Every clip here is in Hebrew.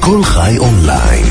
כל חי אונליין,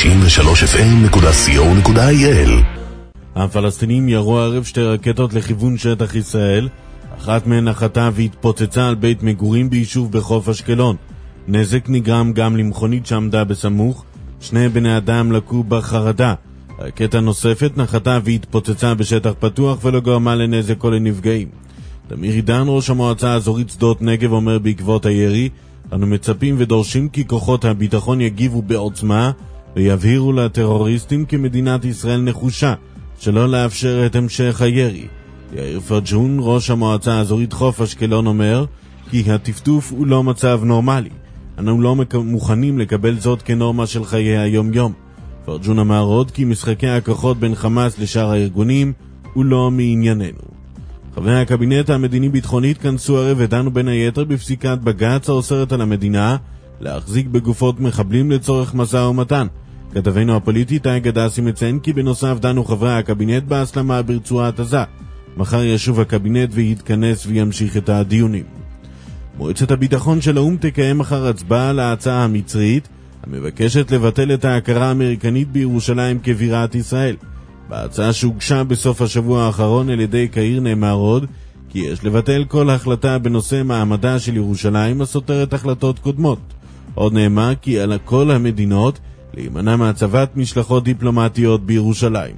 93fm.co.il. הפלסטינים ירו ערב שתי רקטות לכיוון שטח ישראל, אחת מהן נחתה והתפוצצה על בית מגורים ביישוב בחוף אשקלון. נזק נגרם גם למכונית שעמדה בסמוך, שני בני אדם לקו בחרדה. רקטה נוספת נחתה והתפוצצה בשטח פתוח ולא גרמה לנזק או לנפגעים. תמיר עידן, ראש המועצה האזורית שדות נגב, אומר בעקבות הירי, אנו מצפים ודורשים כי כוחות הביטחון יגיבו בעוצמה ויבהירו לטרוריסטים כי מדינת ישראל נחושה שלא לאפשר את המשך הירי. יאיר פרג'ון, ראש המועצה האזורית חוף אשקלון, אומר כי הטפטוף הוא לא מצב נורמלי. אנו לא מוכנים לקבל זאת כנורמה של חיי היום יום. פרג'ון אמר עוד כי משחקי הכוחות בין חמאס לשאר הארגונים הוא לא מענייננו. חברי הקבינט המדיני-ביטחוני התכנסו ערב ודנו בין היתר בפסיקת בג"ץ האוסרת על המדינה להחזיק בגופות מחבלים לצורך משא ומתן. כתבנו הפוליטי תאי גדסי מציין כי בנוסף דנו חברי הקבינט בהסלמה ברצועת עזה. מחר ישוב הקבינט ויתכנס וימשיך את הדיונים. מועצת הביטחון של האו"ם תקיים מחר הצבעה על ההצעה המצרית המבקשת לבטל את ההכרה האמריקנית בירושלים כבירת ישראל. בהצעה שהוגשה בסוף השבוע האחרון על ידי קהיר נאמר עוד כי יש לבטל כל החלטה בנושא מעמדה של ירושלים הסותרת החלטות קודמות. עוד נאמר כי על כל המדינות להימנע מהצבת משלחות דיפלומטיות בירושלים.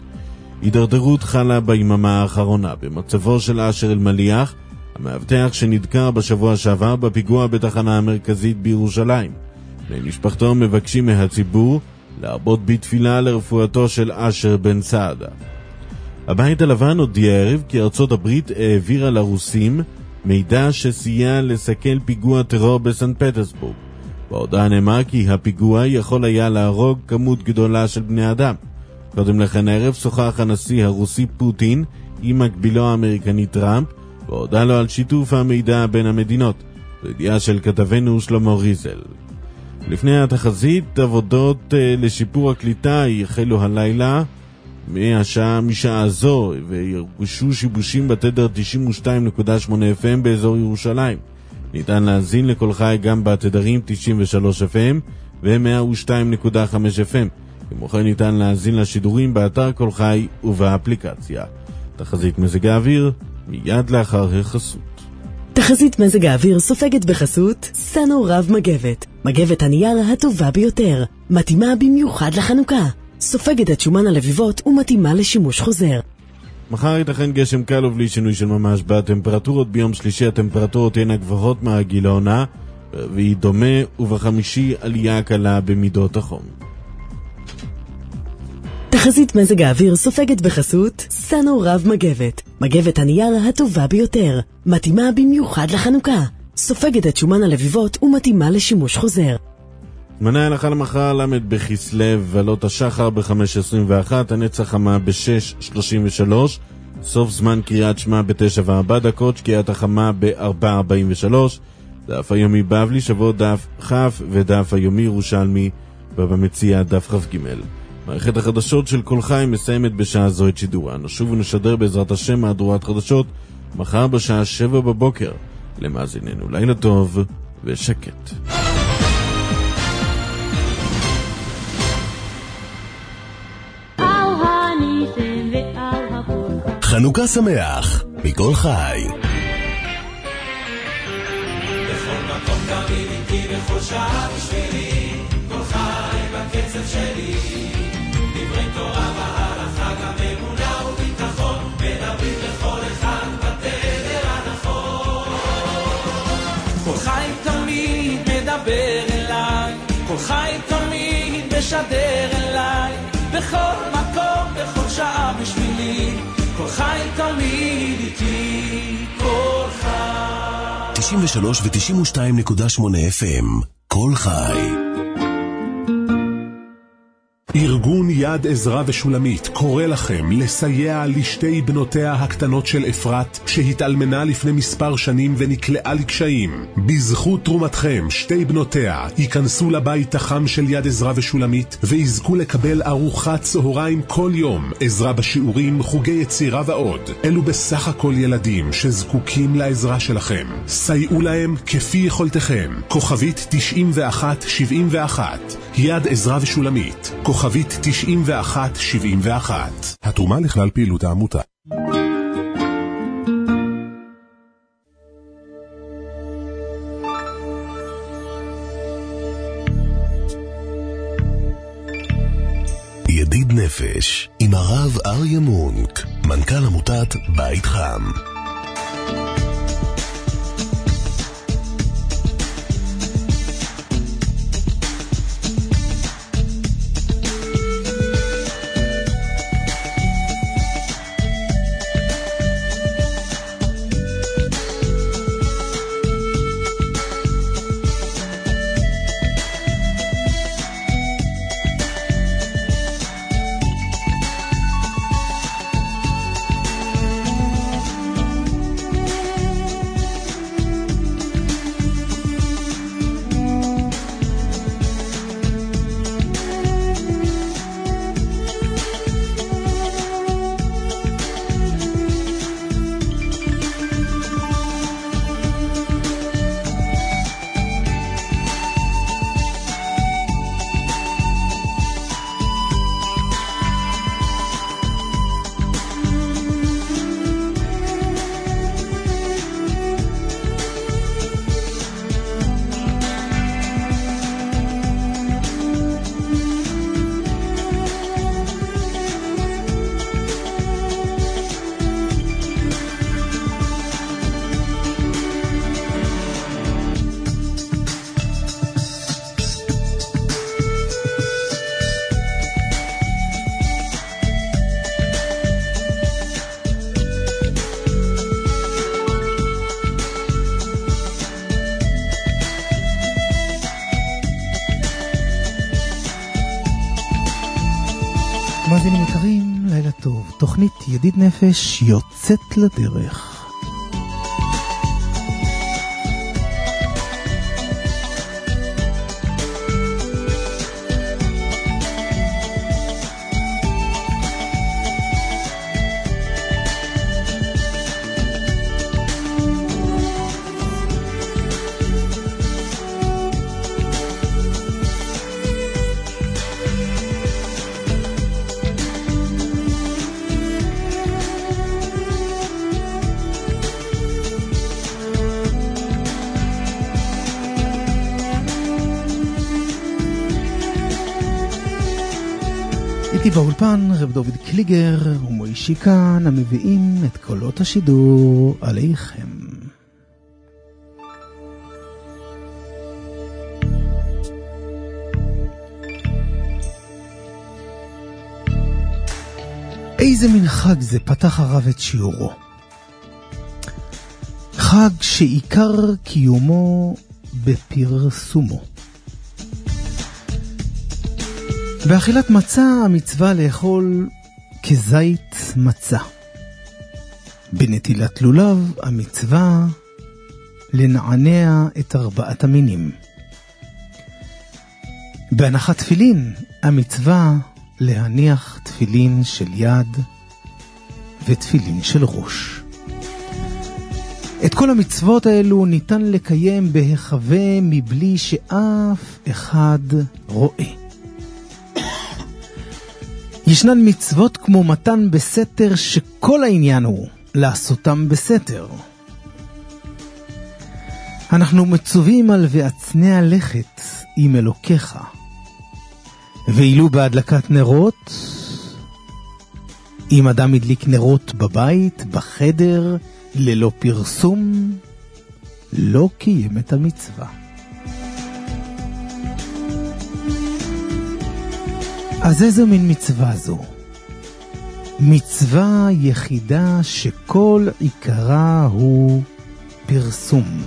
הידרדרות חלה ביממה האחרונה במצבו של אשר אלמליח, המאבטח שנדקר בשבוע שעבר בפיגוע בתחנה המרכזית בירושלים. בני משפחתו מבקשים מהציבור להרבות בתפילה לרפואתו של אשר בן סעדה. הבית הלבן הודיע ערב כי ארצות הברית העבירה לרוסים מידע שסייע לסכל פיגוע טרור בסן פטרסבורג. בהודעה נאמר כי הפיגוע יכול היה להרוג כמות גדולה של בני אדם. קודם לכן הערב שוחח הנשיא הרוסי פוטין עם מקבילו האמריקני טראמפ והודע לו על שיתוף המידע בין המדינות. בידיעה של כתבנו שלמה ריזל. לפני התחזית, עבודות לשיפור הקליטה יחלו הלילה משעה זו וירגשו שיבושים בתדר 92.8 FM באזור ירושלים. ניתן להזין לכל חי גם בתדרים 93 FM ו-102.5 FM. כמו כן ניתן להזין לשידורים באתר כל חי ובאפליקציה. תחזית מזג האוויר מיד לאחר החסות. תחזית מזג האוויר סופגת בחסות סנו רב מגבת, מגבת הנייר הטובה ביותר, מתאימה במיוחד לחנוכה, סופגת את שומן הלביבות ומתאימה לשימוש חוזר. מחר ייתכן גשם קל ובלי שינוי של ממש בטמפרטורות. ביום שלישי הטמפרטורות הן הגבוהות מהרגיל לעונה, והיא דומה, ובחמישי עלייה קלה במידות החום. תחזית מזג האוויר סופגת בחסות סנו רב מגבת, מגבת הנייר הטובה ביותר, מתאימה במיוחד לחנוכה, סופגת את שומן הלביבות ומתאימה לשימוש חוזר. זמני ההלכה למחר למד בכסלו ועלות השחר ב-5:21, הנץ החמה ב-6:33, סוף זמן קריאת שמע ב-9:04, שקיעת החמה ב-4:43, דף היומי בבלי שבוע דף חף ודף היומי ירושלמי ובמציע דף חף ג'. מערכת החדשות של כל חי מסיימת בשעה זו את שידורה. נשוב ונשדר בעזרת השם מהדורת חדשות מחר בשעה 7 בבוקר. למאזיננו לילה טוב ושקט. חנוכה שמח מכל חי. בכל מקום תמיד איתי בכל שעה בשבילי, כל חי בקצב שלי, דברי תורה והלכה גם אמונה וביטחון, מדברים לכל אחד בתדר הנכון. כל חי תמיד מדבר אליי, כל חי תמיד משדר אליי, בכל מקום בכל שעה בשבילי, כל חי תמיד איתי, כל חי. 93 ו-92.8 FM, כל חי. ארגון יד עזרא ושולמית קורא לכם לסייע לשתי בנותיה הקטנות של אפרת שהתאלמנה לפני מספר שנים ונקלעה לקשיים. בזכות תרומתכם שתי בנותיה ייכנסו לבית החם של יד עזרא ושולמית ויזכו לקבל ארוחת צהריים כל יום, עזרה בשיעורים, חוגי יצירה ועוד. אלו בסך הכל ילדים שזקוקים לעזרה שלכם. סייעו להם כפי יכולתכם. כוכבית 9171 יד עזרא ושולמית, כוכבית 9171. התרומה לכלל פעילות העמותה. ידיד נפש עם הרב אריה מונק, מנכ"ל עמותת בית חם. מאזינים יקרים, לילה טוב. תוכנית ידיד נפש יוצאת לדרך. איתי באולפן רב דוד קליגר ומוישי כאן המביאים את קולות השידור עליכם. איזה מין חג זה, פתח הרב את שיעורו. חג שעיקר קיומו בפרסומו. באכילת מצה המצווה לאכול כזית מצה. בנטילת לולב המצווה לנענע את ארבעת המינים. בהנחת תפילין המצווה להניח תפילין של יד ותפילין של ראש. את כל המצוות האלו ניתן לקיים בהיחווה מבלי שאף אחד רואה. ישנן מצוות כמו מתן בסתר שכל העניין הוא לעשותם בסתר. אנחנו מצווים על ועצני לכת עם אלוקיך. ואילו בהדלקת נרות, אם אדם הדליק נרות בבית, בחדר, ללא פרסום, לא קיים את המצווה. אז איזו מין מצווה זו? מצווה יחידה שכל עיקרה הוא פרסום.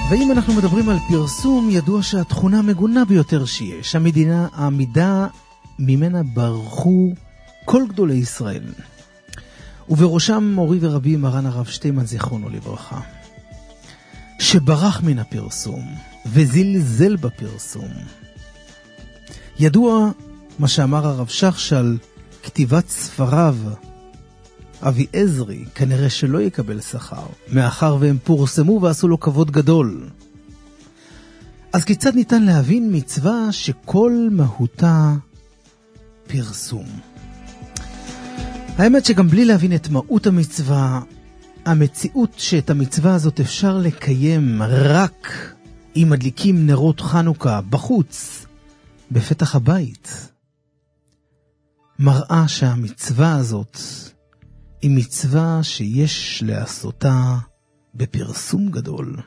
ואם אנחנו מדברים על פרסום, ידוע שהתכונה המגונה ביותר שיש, העמידה ממנה ברחו כל גדולי ישראל. ובראשם מורי ורבי מרן הרב שטיימן זיכרונו לברכה, שברח מן הפרסום וזלזל בפרסום. ידוע מה שאמר הרב שך שעל כתיבת ספריו אבי עזרי כנראה שלא יקבל שכר, מאחר והם פורסמו ועשו לו כבוד גדול. אז כיצד ניתן להבין מצווה שכל מהותה פרסום? האמת שגם בלי להבין את מהות המצווה, המציאות שאת המצווה הזאת אפשר לקיים רק אם מדליקים נרות חנוכה בחוץ, בפתח הבית, מראה שהמצווה הזאת היא מצווה שיש לעשותה בפרסום גדול.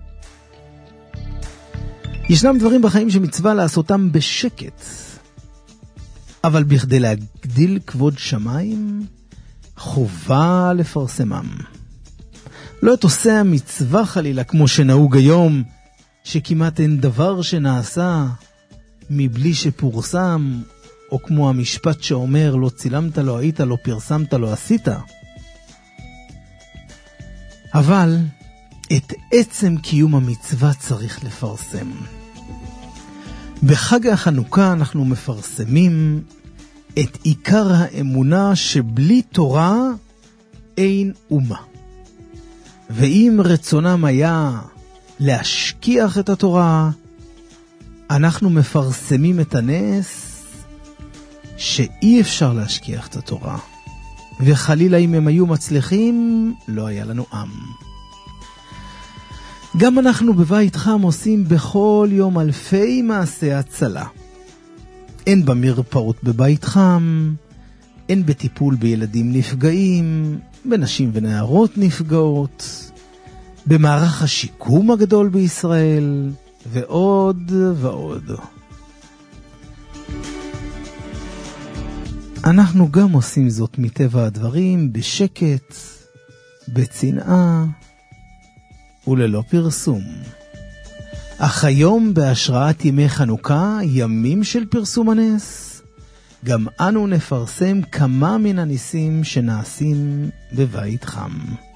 ישנם דברים בחיים שמצווה לעשותם בשקט, אבל בכדי להגדיל כבוד שמיים, חובה לפרסמם. לא את עושה המצווה חלילה כמו שנהוג היום, שכמעט אין דבר שנעשה מבלי שפורסם, או כמו המשפט שאומר לא צילמת, לא היית, לא פרסמת, לא עשית. אבל את עצם קיום המצווה צריך לפרסם. בחג החנוכה אנחנו מפרסמים את עיקר האמונה שבלי תורה אין אומה. ואם רצונם היה להשכיח את התורה, אנחנו מפרסמים את הנס שאי אפשר להשכיח את התורה. וחלילה אם הם היו מצליחים, לא היה לנו עם. גם אנחנו בבית חם עושים בכל יום אלפי מעשי הצלה. אין במרפאות בבית חם, אין בטיפול בילדים נפגעים, בנשים ונערות נפגעות, במערך השיקום הגדול בישראל, ועוד ועוד. אנחנו גם עושים זאת מטבע הדברים, בשקט, בצנעה וללא פרסום. אך היום בהשראת ימי חנוכה, ימים של פרסום הנס, גם אנו נפרסם כמה מן הניסים שנעשים בבית חם.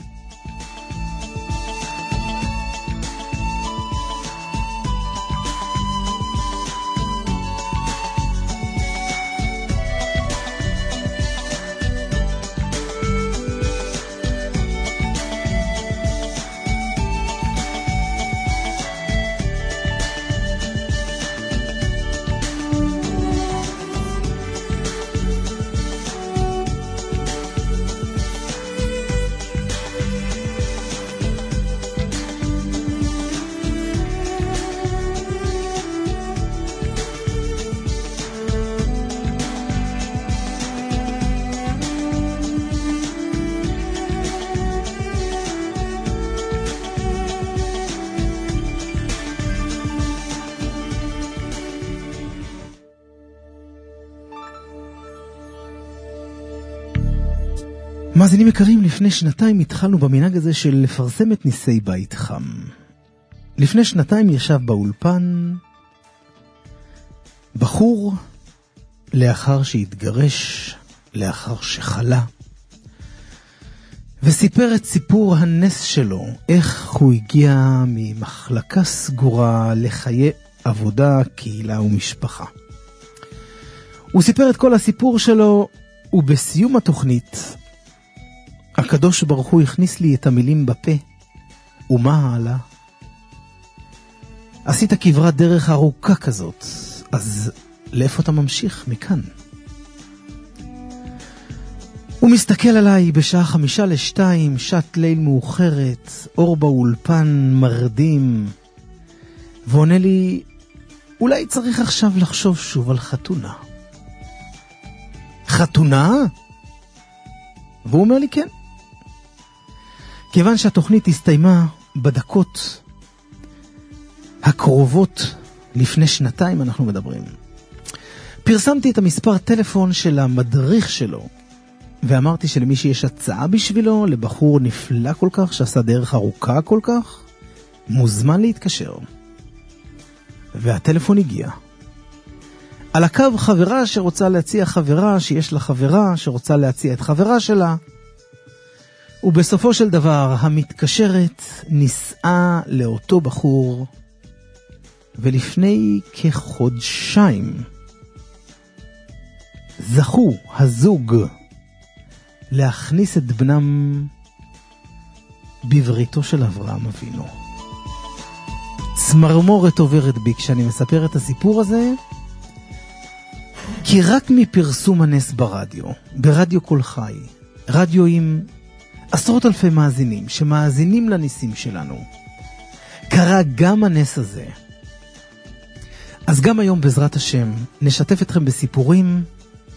מאזינים יקרים, לפני שנתיים התחלנו במנהג הזה של לפרסם את ניסי בית חם. לפני שנתיים ישב באולפן בחור לאחר שהתגרש, לאחר שחלה, וסיפר את סיפור הנס שלו, איך הוא הגיע ממחלקה סגורה לחיי עבודה, קהילה ומשפחה. הוא סיפר את כל הסיפור שלו, ובסיום התוכנית הקדוש ברוך הוא הכניס לי את המילים בפה. ומה הלאה? עשית כברת דרך ארוכה כזאת, אז לאיפה אתה ממשיך מכאן? הוא מסתכל עליי בשעה 1:55, שעת ליל מאוחרת, אור באולפן מרדים, ועונה לי, אולי צריך עכשיו לחשוב שוב על חתונה. חתונה? והוא אומר לי כן. כיוון שהתוכנית הסתיימה בדקות הקרובות לפני שנתיים אנחנו מדברים, פרסמתי את המספר טלפון של המדריך שלו, ואמרתי שלמי שיש הצעה בשבילו, לבחור נפלא כל כך, שעשה דרך ארוכה כל כך, מוזמן להתקשר. והטלפון הגיע. על הקו חברה שרוצה להציע חברה שיש לה חברה שרוצה להציע את חברה שלה. ובסופו של דבר המתקשרת נישאה לאותו בחור, ולפני כחודשיים זכו הזוג להכניס את בנם בבריתו של אברהם אבינו. צמרמורת עוברת בי כשאני מספר את הסיפור הזה, כי רק מפרסום הנס ברדיו כל חי, רדיו עם עשרות אלפי מאזינים שמאזינים לניסים שלנו, קרה גם הנס הזה. אז גם היום בעזרת השם נשתף אתכם בסיפורים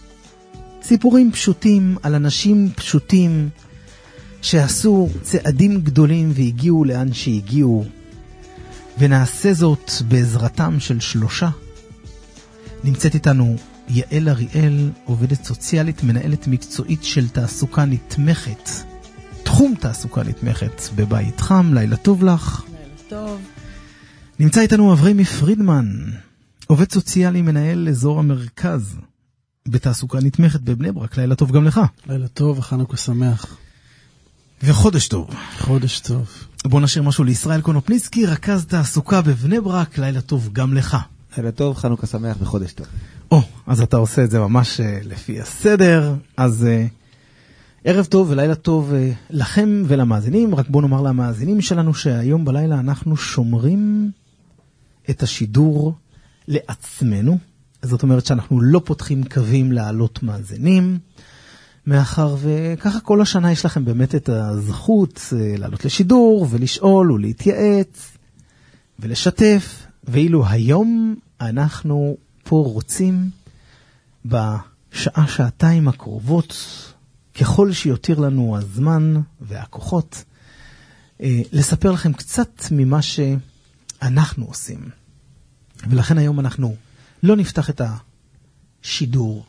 פשוטים על אנשים פשוטים שעשו צעדים גדולים והגיעו לאן שהגיעו, ונעשה זאת בעזרתם של 3. נמצאת איתנו יעל אריאל, עובדת סוציאלית, מנהלת מקצועית של תעסוקה נתמכת, תחום תעסוקה נתמכת בבית חם. לילה טוב לך. לילה טוב. נמצא איתנו אברמי פרידמן, עובד סוציאלי, מנהל אזור המרכז בתעסוקה נתמכת בבני ברק. לילה טוב גם לך. לילה טוב וחנוכה שמח. וחודש טוב. חודש טוב. בוא נשאיר משהו לישראל קונופניסקי, רכז תעסוקה בבני ברק. לילה טוב גם לך. לילה טוב, חנוכה שמח וחודש טוב. אז אתה עושה את זה ממש לפי הסדר. אז ערב טוב ולילה טוב לכם ולמאזינים. רק בוא נאמר למאזינים שלנו שהיום בלילה אנחנו שומרים את השידור לעצמנו. זאת אומרת שאנחנו לא פותחים קווים לעלות מאזינים, מאחר וככה כל השנה יש לכם באמת את הזכות לעלות לשידור ולשאול ולהתייעץ ולשתף. ואילו היום אנחנו פה רוצים בשעה, שעתיים הקרובות, ככל שיותיר לנו הזמן והכוחות, לספר לכם קצת ממה שאנחנו עושים. ולכן היום אנחנו לא נפתח את השידור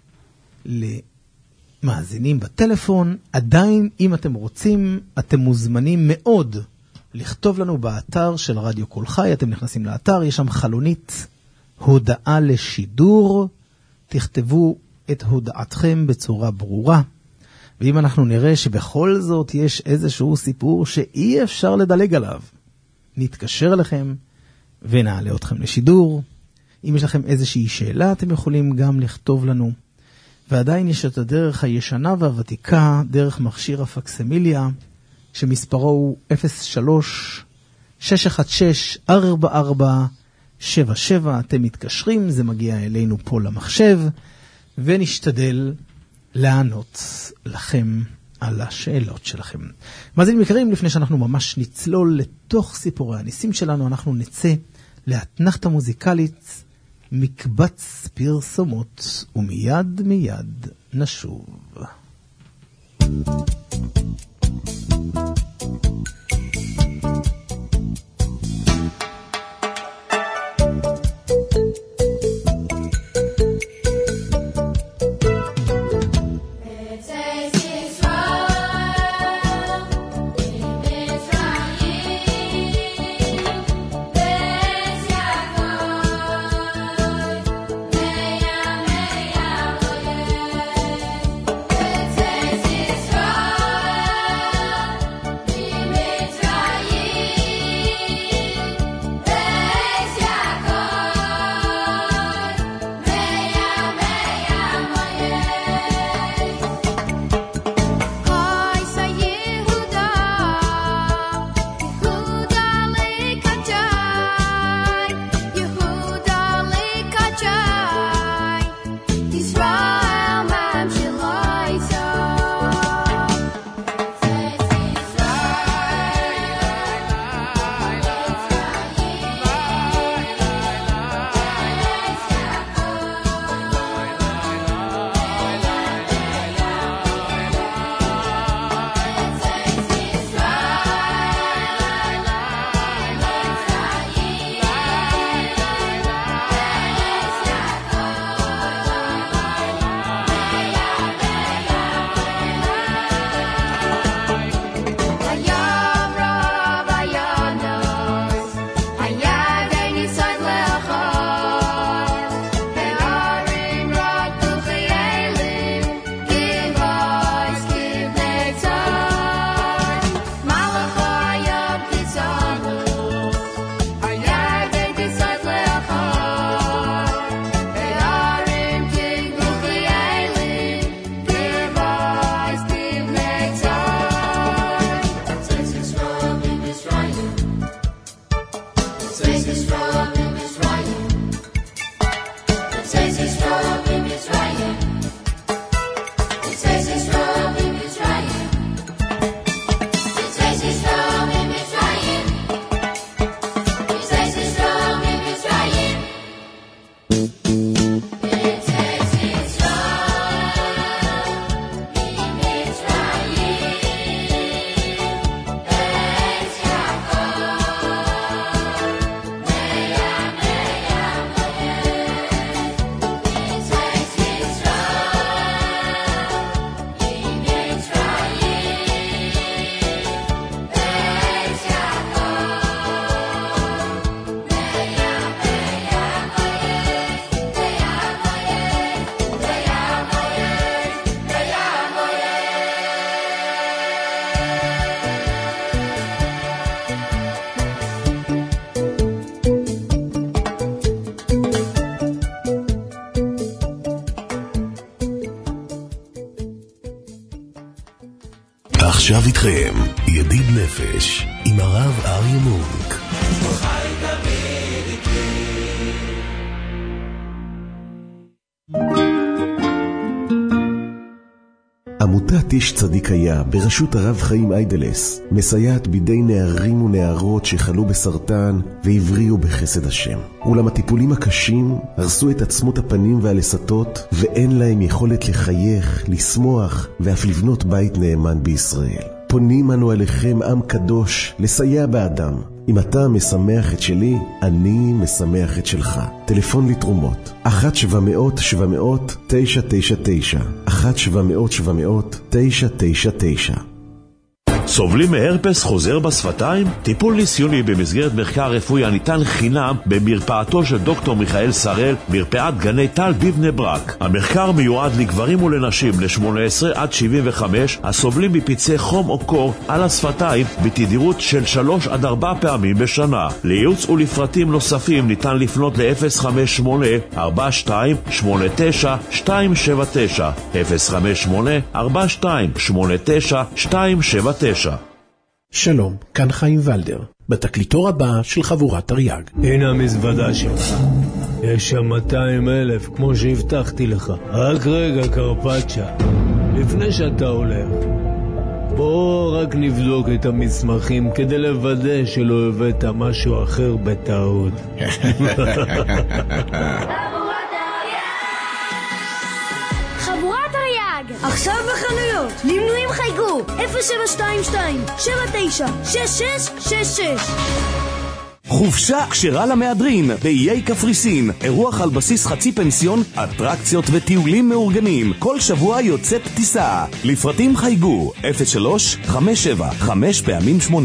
למאזינים בטלפון. עדיין, אם אתם רוצים, אתם מוזמנים מאוד לכתוב לנו באתר של רדיו כל חי. אתם נכנסים לאתר, יש שם חלונית הודעה לשידור. תכתבו את הודעתכם בצורה ברורה. ואם אנחנו נראה שבכל זאת יש איזשהו סיפור שאי אפשר לדלג עליו, נתקשר אליכם ונעלה אתכם לשידור. אם יש לכם איזושהי שאלה, אתם יכולים גם לכתוב לנו. ועדיין יש את הדרך הישנה והוותיקה, דרך מכשיר הפקסמיליה, שמספרו הוא 03-616-4477. אתם מתקשרים, זה מגיע אלינו פה למחשב, ונשתדל לענות לכם על השאלות שלכם. מאזינים יקרים, לפני שאנחנו ממש נצלול לתוך סיפורי הניסים שלנו, אנחנו נצא לאתנחתה מוזיקלית, מקבץ פרסומות, ומיד מיד נשוב. Israel. איתכם ידיד נפש עם הרב אריה מונק. עמותת איש צדיק היה בראשות הרב חיים איידלס מסייעת בידי נערים ונערות שחלו בסרטן והבריאו בחסד השם. אולם הטיפולים הקשים הרסו את עצמות הפנים והלסתות ואין להם יכולת לחייך, לשמוח ואף לבנות בית נאמן בישראל. פונים אנו אליכם עם קדוש לסייע באדם. אם אתה משמח את שלי, אני משמח את שלך. טלפון לתרומות 1-700-700-999 1-700-700-999. סובלים מהרפס חוזר בשפתיים? טיפול ניסיוני במסגרת מחקר רפואי הניתן חינם במרפאתו של דוקטור מיכאל שראל, מרפאת גני טל בבני ברק. המחקר מיועד לגברים ולנשים ל-18 עד 75 הסובלים מפצעי חום או קור על השפתיים בתדירות של 3 עד 4 פעמים בשנה. לייעוץ ולפרטים נוספים ניתן לפנות ל-058-4289-279 058-4289-279. שלום, כאן חיים ולדר, בתקליטור הבא של חבורת תרי"ג. הנה המזוודה שלך. יש שם 200,000, כמו שהבטחתי לך. רק רגע, קרפצ'ה. לפני שאתה הולך, בוא רק נבדוק את המסמכים כדי לוודא שלא הבאת משהו אחר בטעות. חבורת תרי"ג, עכשיו בחנויות. למנויים חייגו 0722-796666. חופשה כשרה למהדרין באיי קפריסין, אירוח על בסיס חצי פנסיון, אטרקציות וטיולים מאורגנים. כל שבוע יוצאת טיסה. לפרטים חייגו 03-57-5x8.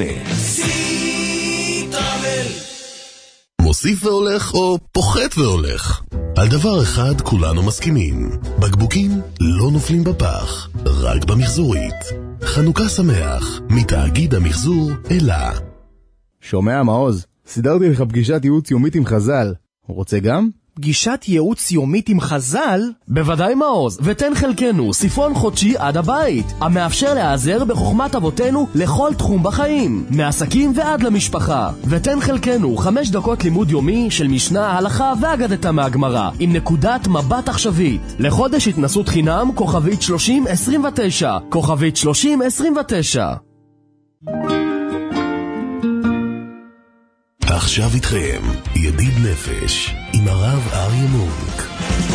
מוסיף והולך או פוחת והולך? על דבר אחד כולנו מסכימים, בקבוקים לא נופלים בפח, רק במחזורית. חנוכה שמח מתאגיד המחזור אלה. שומע מעוז, סידרתי לך פגישת ייעוץ יומית עם חז"ל. רוצה גם? פגישת ייעוץ יומית עם חז"ל? בוודאי מעוז, ותן חלקנו ספרון חודשי עד הבית, המאפשר להיעזר בחוכמת אבותינו לכל תחום בחיים, מעסקים ועד למשפחה. ותן חלקנו 5 דקות לימוד יומי של משנה, הלכה ואגדתה מהגמרא, עם נקודת מבט עכשווית. לחודש התנסות חינם כוכבית 3029, כוכבית 3029. עכשיו איתכם ידיד נפש עם הרב אריה מונק.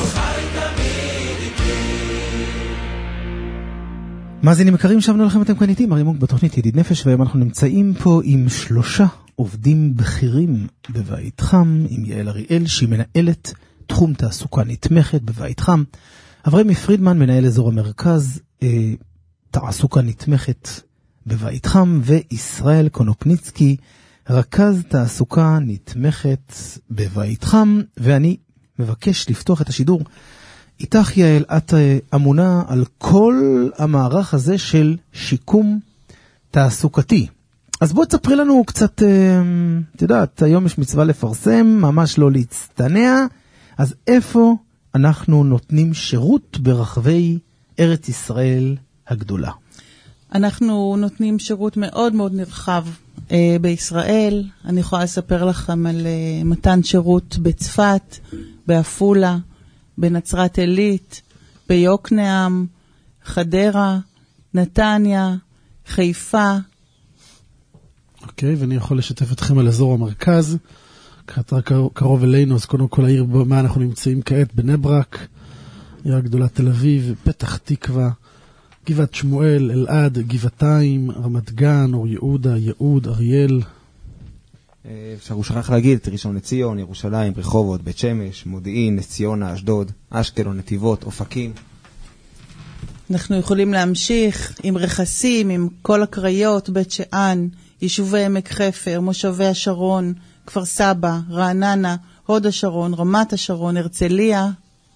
מאזינים יקרים, שבנו לכם, אתם כאן איתי אריה מונק בתוכנית ידיד נפש, והיום אנחנו נמצאים פה עם 3 עובדים בכירים בבית חם, עם יעל אריאל שהיא מנהלת תחום תעסוקה נתמכת בבית חם, אברהם פרידמן מנהל אזור המרכז תעסוקה נתמכת בבית חם, וישראל קונופניצקי רכז תעסוקה נתמכת בבית חם. ואני מבקש לפתוח את השידור איתך יעל, את אמונה על כל המערך הזה של שיקום תעסוקתי, אז בואי תספרי לנו קצת, את יודעת, היום יש מצווה לפרסם, ממש לא להצטנע, אז איפה אנחנו נותנים שירות ברחבי ארץ ישראל הגדולה? אנחנו נותנים שירות מאוד מאוד נרחב בישראל. אני יכולה לספר לכם על מתן שירות בצפת, בעפולה, בנצרת עילית, ביוקנעם, חדרה, נתניה, חיפה. אוקיי, ואני יכול לשתף אתכם על אזור המרכז, קרוב אלינו, אז קודם כל העיר במה אנחנו נמצאים כעת, בני ברק, עיר הגדולה תל אביב, פתח תקווה, גבעת שמואל, אלעד, גבעתיים, רמת גן, אור יהודה, יהוד, אריאל. אפשר הוא שכח להגיד את ראשון לציון, ירושלים, רחובות, בית שמש, מודיעין, נס ציונה, אשדוד, אשקלון, נתיבות, אופקים. אנחנו יכולים להמשיך עם רכסים, עם כל הקריות, בית שאן, יישובי עמק חפר, מושבי השרון, כפר סבא, רעננה, הוד השרון, רמת השרון, הרצליה.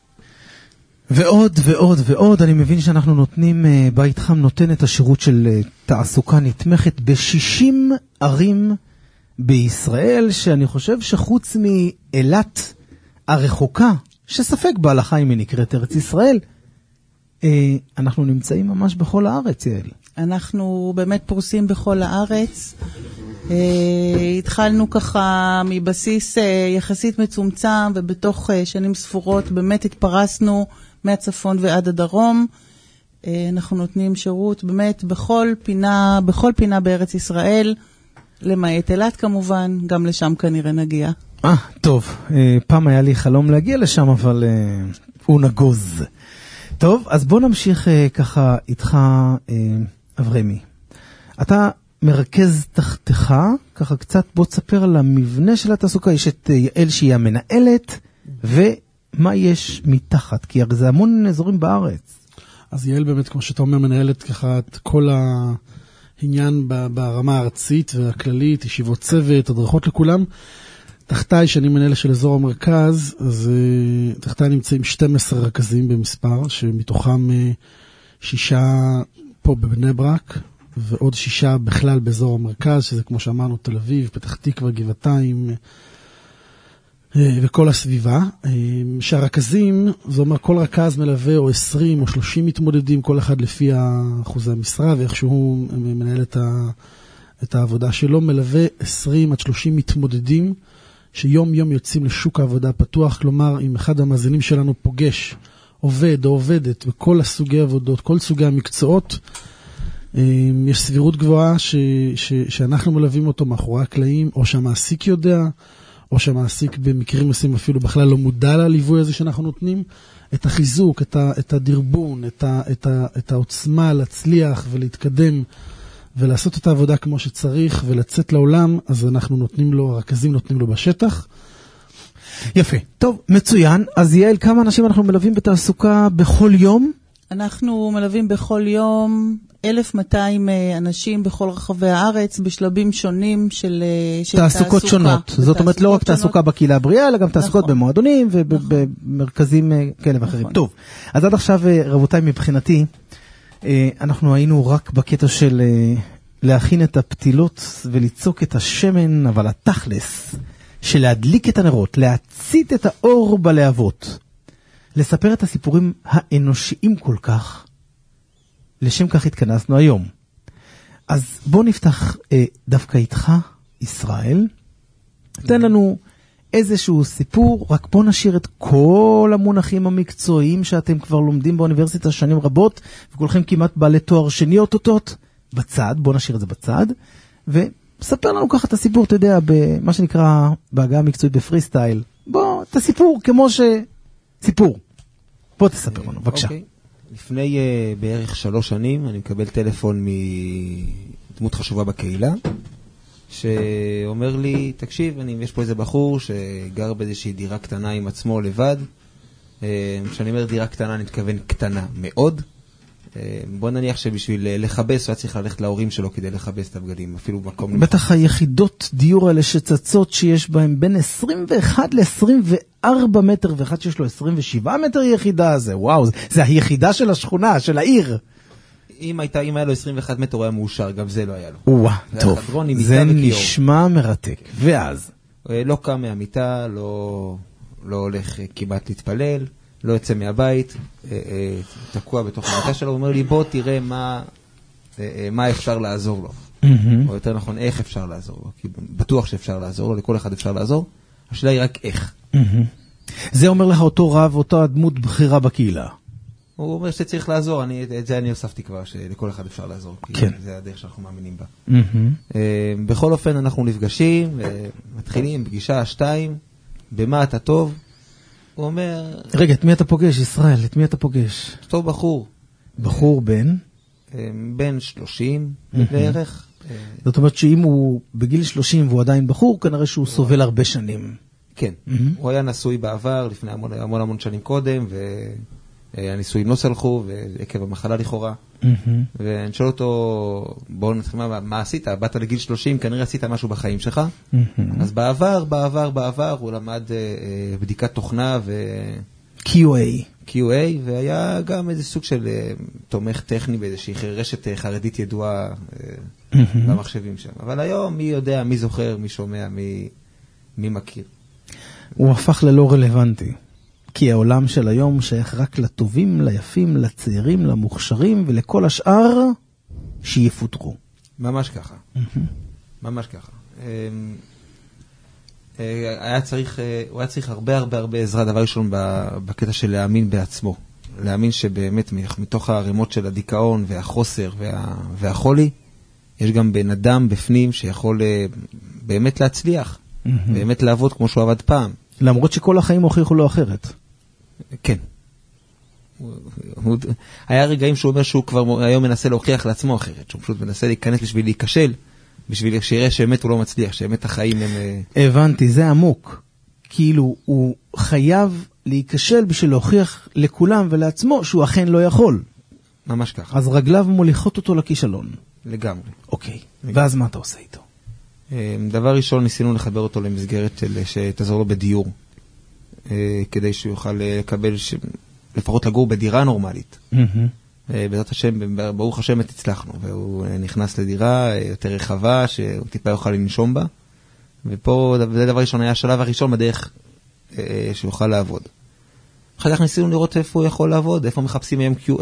ועוד ועוד ועוד. אני מבין שאנחנו נותנים, בית חם נותן את השירות של תעסוקה נתמכת ב-60 ערים בישראל, שאני חושב שחוץ מאילת הרחוקה, שספק בהלכה אם היא נקראת ארץ ישראל, אנחנו נמצאים ממש בכל הארץ, יעל. אנחנו באמת פורסים בכל הארץ. התחלנו ככה מבסיס יחסית מצומצם, ובתוך שנים ספורות באמת התפרסנו מהצפון ועד הדרום. אנחנו נותנים שירות באמת בכל פינה בארץ ישראל, למעט אילת כמובן, גם לשם כנראה נגיע. טוב, פעם היה לי חלום להגיע לשם, אבל הוא נגוז. טוב, אז בוא נמשיך ככה איתך, אברמי. אתה מרכז תחתך, ככה קצת בוא תספר על המבנה של התעסוקה. יש את יעל שהיא המנהלת, ומה יש מתחת? כי זה המון אזורים בארץ. אז יעל באמת, כמו שאתה אומר, מנהלת ככה את כל העניין ברמה הארצית והכללית, ישיבות צוות, הדרכות לכולם. תחתיי, שאני מנהל של אזור המרכז, אז תחתיי נמצאים 12 רכזים במספר, שמתוכם 6 פה בבני ברק, ועוד 6 בכלל באזור המרכז, שזה כמו שאמרנו, תל אביב, פתח תקווה, גבעתיים, וכל הסביבה. שהרכזים, זה אומר כל רכז מלווה או 20 או 30 מתמודדים, כל אחד לפי אחוזי המשרה, ואיך שהוא מנהל את העבודה שלו, מלווה 20 עד 30 מתמודדים, שיום יום יוצאים לשוק העבודה פתוח. כלומר, אם אחד המאזינים שלנו פוגש עובד או עובדת בכל הסוגי עבודות, כל סוגי המקצועות, יש סבירות גבוהה שאנחנו מלווים אותו מאחורי הקלעים, או שהמעסיק יודע, או שהמעסיק במקרים מסוימים אפילו בכלל לא מודע לליווי הזה שאנחנו נותנים, את החיזוק, את הדרבון, את העוצמה להצליח ולהתקדם, ולעשות את העבודה כמו שצריך, ולצאת לעולם. אז אנחנו נותנים לו, הרכזים נותנים לו בשטח. יפה. טוב, מצוין. אז יעל, כמה אנשים אנחנו מלווים בתעסוקה בכל יום? אנחנו מלווים בכל יום 1,200 אנשים בכל רחבי הארץ, בשלבים שונים של תעסוקות שונות. זאת אומרת, לא רק תעסוקה בקהילה הבריאה, אלא גם תעסוקות במועדונים ובמרכזים כאלה ואחרים. טוב, אז עד עכשיו, רבותיי, מבחינתי, אנחנו היינו רק בקטע של להכין את הפתילות וליצוק את השמן, אבל התכלס של להדליק את הנרות, להצית את האור בלהבות, לספר את הסיפורים האנושיים כל כך, לשם כך התכנסנו היום. אז בוא נפתח דווקא איתך, ישראל. תן לנו איזשהו סיפור, רק בוא נשאיר את כל המונחים המקצועיים שאתם כבר לומדים באוניברסיטה שנים רבות, וכולכם כמעט בעלי תואר שני אותות, בצד, בוא נשאיר את זה בצד, וספר לנו ככה את הסיפור, אתה יודע, במה שנקרא בהגעה המקצועית בפרי סטייל. בוא, את הסיפור כמו סיפור. בוא תספר לנו, בבקשה. לפני בערך 3 שנים, אני מקבל טלפון מדמות חשובה בקהילה, שאומר לי, תקשיב, יש פה איזה בחור שגר באיזושהי דירה קטנה עם עצמו לבד. כשאני אומר דירה קטנה, אני מתכוון קטנה מאוד. בוא נניח שבשביל לחבס, הוא צריך ללכת להורים שלו כדי לחבס את הבגדים, אפילו מקום... בטח היחידות דיור האלה שצצות, שיש בהם בין 21 ל-24 מטר, ואחד שיש לו 27 מטר יחידה הזה. וואו, זה היחידה של השכונה, של העיר. אם היה לו 21 מטר, הוא היה מאושר, גם זה לא היה לו. וואו, טוב, זה נשמע מרתק. ואז? לא קם מהמיטה, לא הולך כמעט להתפלל, לא יוצא מהבית, תקוע בתוך המיטה שלו, הוא אומר לי, בוא תראה מה אפשר לעזור לו. או יותר נכון, איך אפשר לעזור לו. כי בטוח שאפשר לעזור לו, לכל אחד אפשר לעזור. השאלה היא רק איך. זה אומר לך אותו רב, אותה הדמות בחירה בקהילה. הוא אומר שצריך לעזור, את זה אני הוספתי כבר, שלכל אחד אפשר לעזור. כן. זה הדרך שאנחנו מאמינים בה. בכל אופן אנחנו נפגשים, מתחילים פגישה 2, במה אתה טוב? הוא אומר... רגע, את מי אתה פוגש, ישראל? את מי אתה פוגש? אותו בחור. בחור בן? בן 30 בערך. זאת אומרת שאם הוא בגיל 30 והוא עדיין בחור, כנראה שהוא סובל הרבה שנים. כן. הוא היה נשוי בעבר, לפני המון שנים קודם, והנישואים לא סלחו, ועקב המחלה לכאורה. ואני שואל אותו, בואו נתחיל, מה עשית? באת לגיל 30, כנראה עשית משהו בחיים שלך. אז בעבר, הוא למד בדיקת תוכנה QA, והיה גם איזה סוג של תומך טכני באיזושהי רשת חרדית ידועה במחשבים שם. אבל היום מי יודע, מי זוכר, מי שומע, מי מכיר. הוא הפך ללא רלוונטי. כי העולם של היום שייך רק לטובים, ליפים, לצעירים, למוכשרים, ולכל השאר שיפוטרו. ממש ככה. ממש ככה. הוא היה צריך הרבה עזרה, דבר ראשון בקטע של להאמין בעצמו. להאמין שבאמת מתוך הרמות של הדיכאון והחוסר והחולי, יש גם בן אדם בפנים שיכול באמת להצליח, באמת לעבוד כמו שהוא עבד פעם. למרות שכל החיים הוכיחו לו אחרת. כן. היה רגעים שהוא אומר שהוא כבר היום מנסה להוכיח לעצמו אחרת, שהוא פשוט מנסה להיכנס בשביל להיכשל, בשביל שיראה שבאמת הוא לא מצליח, שבאמת החיים הם... הבנתי, זה עמוק. כאילו הוא חייב להיכשל בשביל להוכיח לכולם ולעצמו שהוא אכן לא יכול. ממש ככה. אז רגליו מוליכות אותו לכישלון. לגמרי. אוקיי, ואז מה אתה עושה איתו? דבר ראשון, ניסינו לחבר אותו למסגרת שתעזור לו בדיור, כדי שהוא יוכל לקבל, לפחות לגור בדירה נורמלית. בעזרת השם, ברוך השם, הצלחנו, והוא נכנס לדירה יותר רחבה, שהוא טיפה יוכל לנשום בה, ופה זה דבר ראשון, היה השלב הראשון בדרך שהוא יוכל לעבוד. אחר כך ניסינו לראות איפה הוא יכול לעבוד, איפה מחפשים היום QA.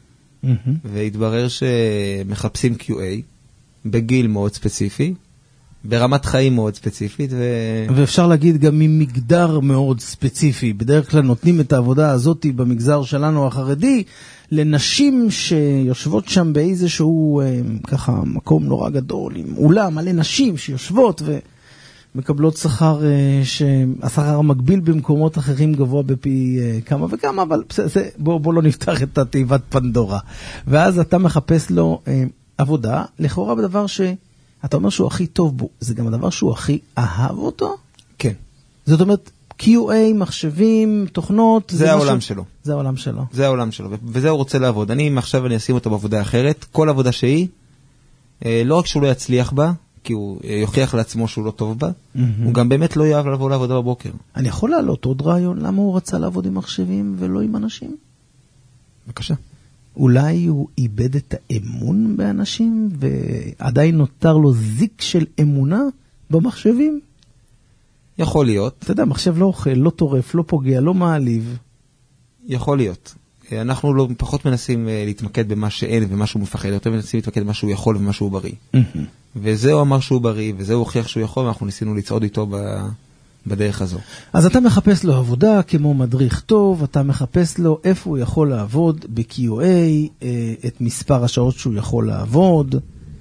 והתברר שמחפשים QA בגיל מאוד ספציפי, ברמת חיים מאוד ספציפית. ואפשר להגיד גם ממגדר מאוד ספציפי. בדרך כלל נותנים את העבודה הזאת במגזר שלנו החרדי, לנשים שיושבות שם באיזשהו ככה מקום נורא גדול, עם אולם מלא נשים שיושבות ומקבלות שכר, שהשכר המקביל במקומות אחרים גבוה בפי כמה וכמה, אבל בוא לא נפתח את התיבת פנדורה. ואז אתה מחפש לו עבודה, לכאורה בדבר שאתה אומר שהוא הכי טוב בו, זה גם הדבר שהוא הכי אהב אותו? כן. זאת אומרת, QA, מחשבים, תוכנות, זה העולם שלו. זה העולם שלו. זה העולם שלו, וזה הוא רוצה לעבוד. אם עכשיו אני אשים אותו בעבודה אחרת, כל עבודה שהיא, לא רק שהוא לא יצליח בה, כי הוא יוכיח לעצמו שהוא לא טוב בה, הוא גם באמת לא יאהב לבוא לעבודה בבוקר. אני יכול להעלות עוד רעיון, למה הוא רצה לעבוד עם מחשבים ולא עם אנשים? בבקשה. אולי הוא איבד את האמון באנשים, ועדיין נותר לו זיק של אמונה במחשבים? יכול להיות. אתה יודע, מחשב לא אוכל, לא טורף, לא פוגע, לא מעליב. יכול להיות. אנחנו לא, פחות מנסים להתמקד במה שאין ומה שהוא מפחד, יותר מנסים להתמקד במה שהוא יכול ומה שהוא בריא. וזה הוא אמר שהוא בריא, וזה הוא הוכיח שהוא יכול, ואנחנו ניסינו לצעוד איתו בדרך הזו. אז אתה מחפש לו עבודה כמו מדריך טוב, אתה מחפש לו איפה הוא יכול לעבוד ב-QA, את מספר השעות שהוא יכול לעבוד,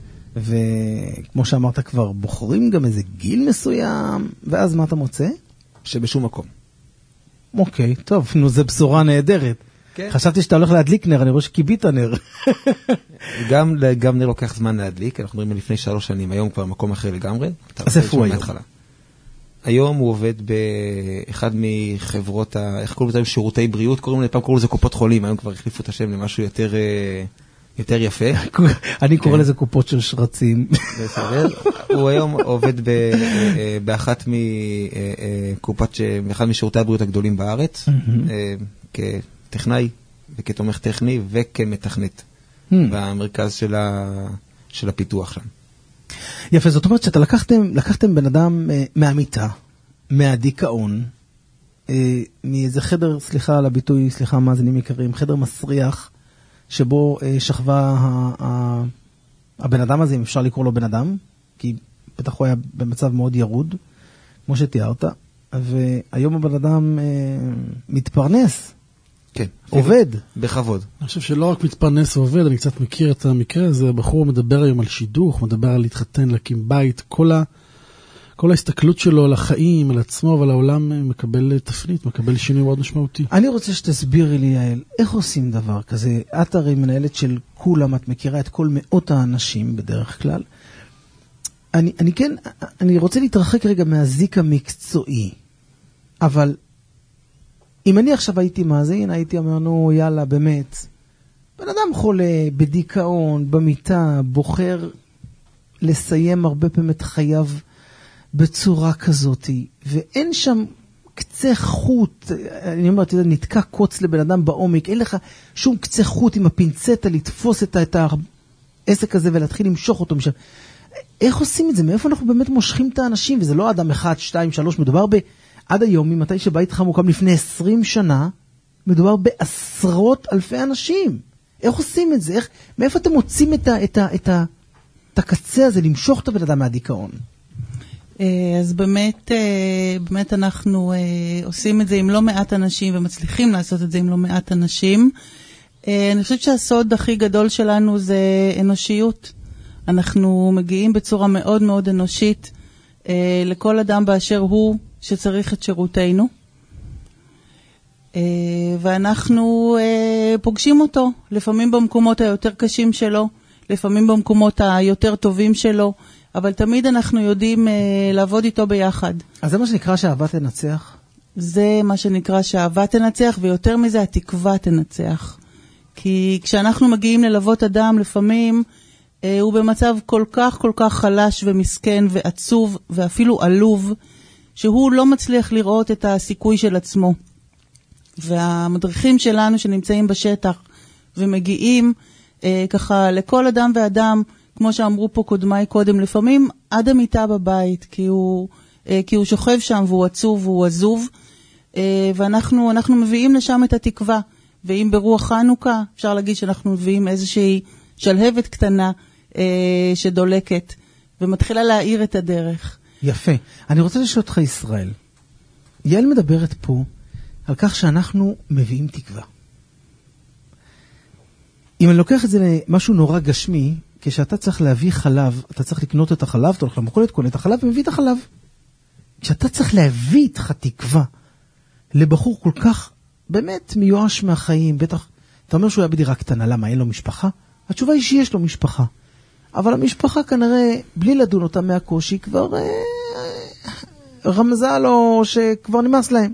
וכמו שאמרת כבר, בוחרים גם איזה גיל מסוים, ואז מה אתה מוצא? שבשום מקום. אוקיי, טוב, נו, זה בשורה נהדרת. כן. חשבתי שאתה הולך להדליק נר, אני רואה שקיבית נר. גם נר לוקח זמן להדליק, אנחנו מדברים לפני 3 שנים, היום כבר מקום אחר לגמרי. אז איפה הוא היום? היום הוא עובד באחד מחברות, איך קוראים לזה? שירותי בריאות, פעם קוראים לזה קופות חולים, היום כבר החליפו את השם למשהו יותר יפה. אני קורא לזה קופות של שרצים. בסדר. הוא היום עובד באחת משירותי הבריאות הגדולים בארץ, כטכנאי וכתומך טכני וכמתכנת במרכז של הפיתוח שם. יפה, זאת אומרת שאתה לקחתם בן אדם מהמיטה, מהדיכאון, מאיזה חדר, סליחה על הביטוי, סליחה מאזינים יקרים, חדר מסריח, שבו שכבה הבן אדם הזה, אם אפשר לקרוא לו בן אדם, כי בטח הוא היה במצב מאוד ירוד, כמו שתיארת, והיום הבן אדם מתפרנס, כן, עובד. בכבוד. אני חושב שלא רק מתפרנס ועובד, אני קצת מכיר את המקרה הזה, הבחור מדבר היום על שידוך, מדבר על להתחתן, להקים בית, כל ההסתכלות שלו על החיים, על עצמו ועל העולם מקבל תפנית, מקבל שינוי מאוד משמעותי. אני רוצה שתסבירי לי, יעל, איך עושים דבר כזה? את הרי מנהלת של כולם, את מכירה את כל מאות האנשים בדרך כלל. אני רוצה להתרחק רגע מהזיק המקצועי, אבל אם אני עכשיו הייתי מאזין, הייתי אמרנו, יאללה, באמת, בן אדם חולה, בדיכאון, במיטה, בוחר לסיים הרבה פעמים את חייו בצורה כזאת, ואין שם קצה חוט, אני אומרת, נתקע קוץ לבן אדם בעומק, אין לך שום קצה חוט עם הפינצטה לתפוס את העסק הזה ולהתחיל למשוך אותו משם. איך עושים את זה? מאיפה אנחנו באמת מושכים את האנשים? וזה לא אדם 1, 2, 3, מדובר עד היום, ממתי שבית חם הוקם לפני 20 שנה, מדובר בעשרות אלפי אנשים. איך עושים את זה? מאיפה אתם מוצאים את הקצה הזה, למשוך את הבן אדם מהדיכאון? אז באמת אנחנו עושים את זה עם לא מעט אנשים, ומצליחים לעשות את זה עם לא מעט אנשים. אני חושבת שהסוד הכי גדול שלנו זה אנושיות. אנחנו מגיעים בצורה מאוד מאוד אנושית לכל אדם באשר הוא שצריך את שירותינו. ואנחנו פוגשים אותו, לפעמים במקומות היותר קשים שלו, לפעמים במקומות היותר טובים שלו, אבל תמיד אנחנו יודעים לעבוד איתו ביחד. אז זה מה שנקרא שאהבה תנצח? זה מה שנקרא שאהבה תנצח, ויותר מזה התקווה תנצח. כי כשאנחנו מגיעים ללוות אדם, לפעמים הוא במצב כל כך חלש ומסכן ועצוב ואפילו עלוב, שהוא לא מצליח לראות את הסיכוי של עצמו. והמדריכים שלנו שנמצאים בשטח ומגיעים ככה לכל אדם ואדם, כמו שאמרו פה קודמיי קודם, לפעמים עד המיטה בבית, כי הוא שוכב שם והוא עצוב והוא עזוב, ואנחנו מביאים לשם את התקווה. ואם ברוח חנוכה, אפשר להגיד שאנחנו מביאים איזושהי שלהבת קטנה שדולקת, ומתחילה להאיר את הדרך. יפה. אני רוצה לשאול אותך, ישראל. יעל מדברת פה על כך שאנחנו מביאים תקווה. אם אני לוקח את זה למשהו נורא גשמי, כשאתה צריך להביא חלב, אתה צריך לקנות את החלב, אתה הולך למכולת, קונה את החלב ומביא את החלב. כשאתה צריך להביא איתך תקווה לבחור כל כך באמת מיואש מהחיים, בטח, אתה אומר שהוא היה בדירה קטנה, למה אין לו משפחה? התשובה היא שיש לו משפחה. אבל המשפחה כנראה, בלי לדון אותה מהקושי, כבר רמזה לו שכבר נמאס להם.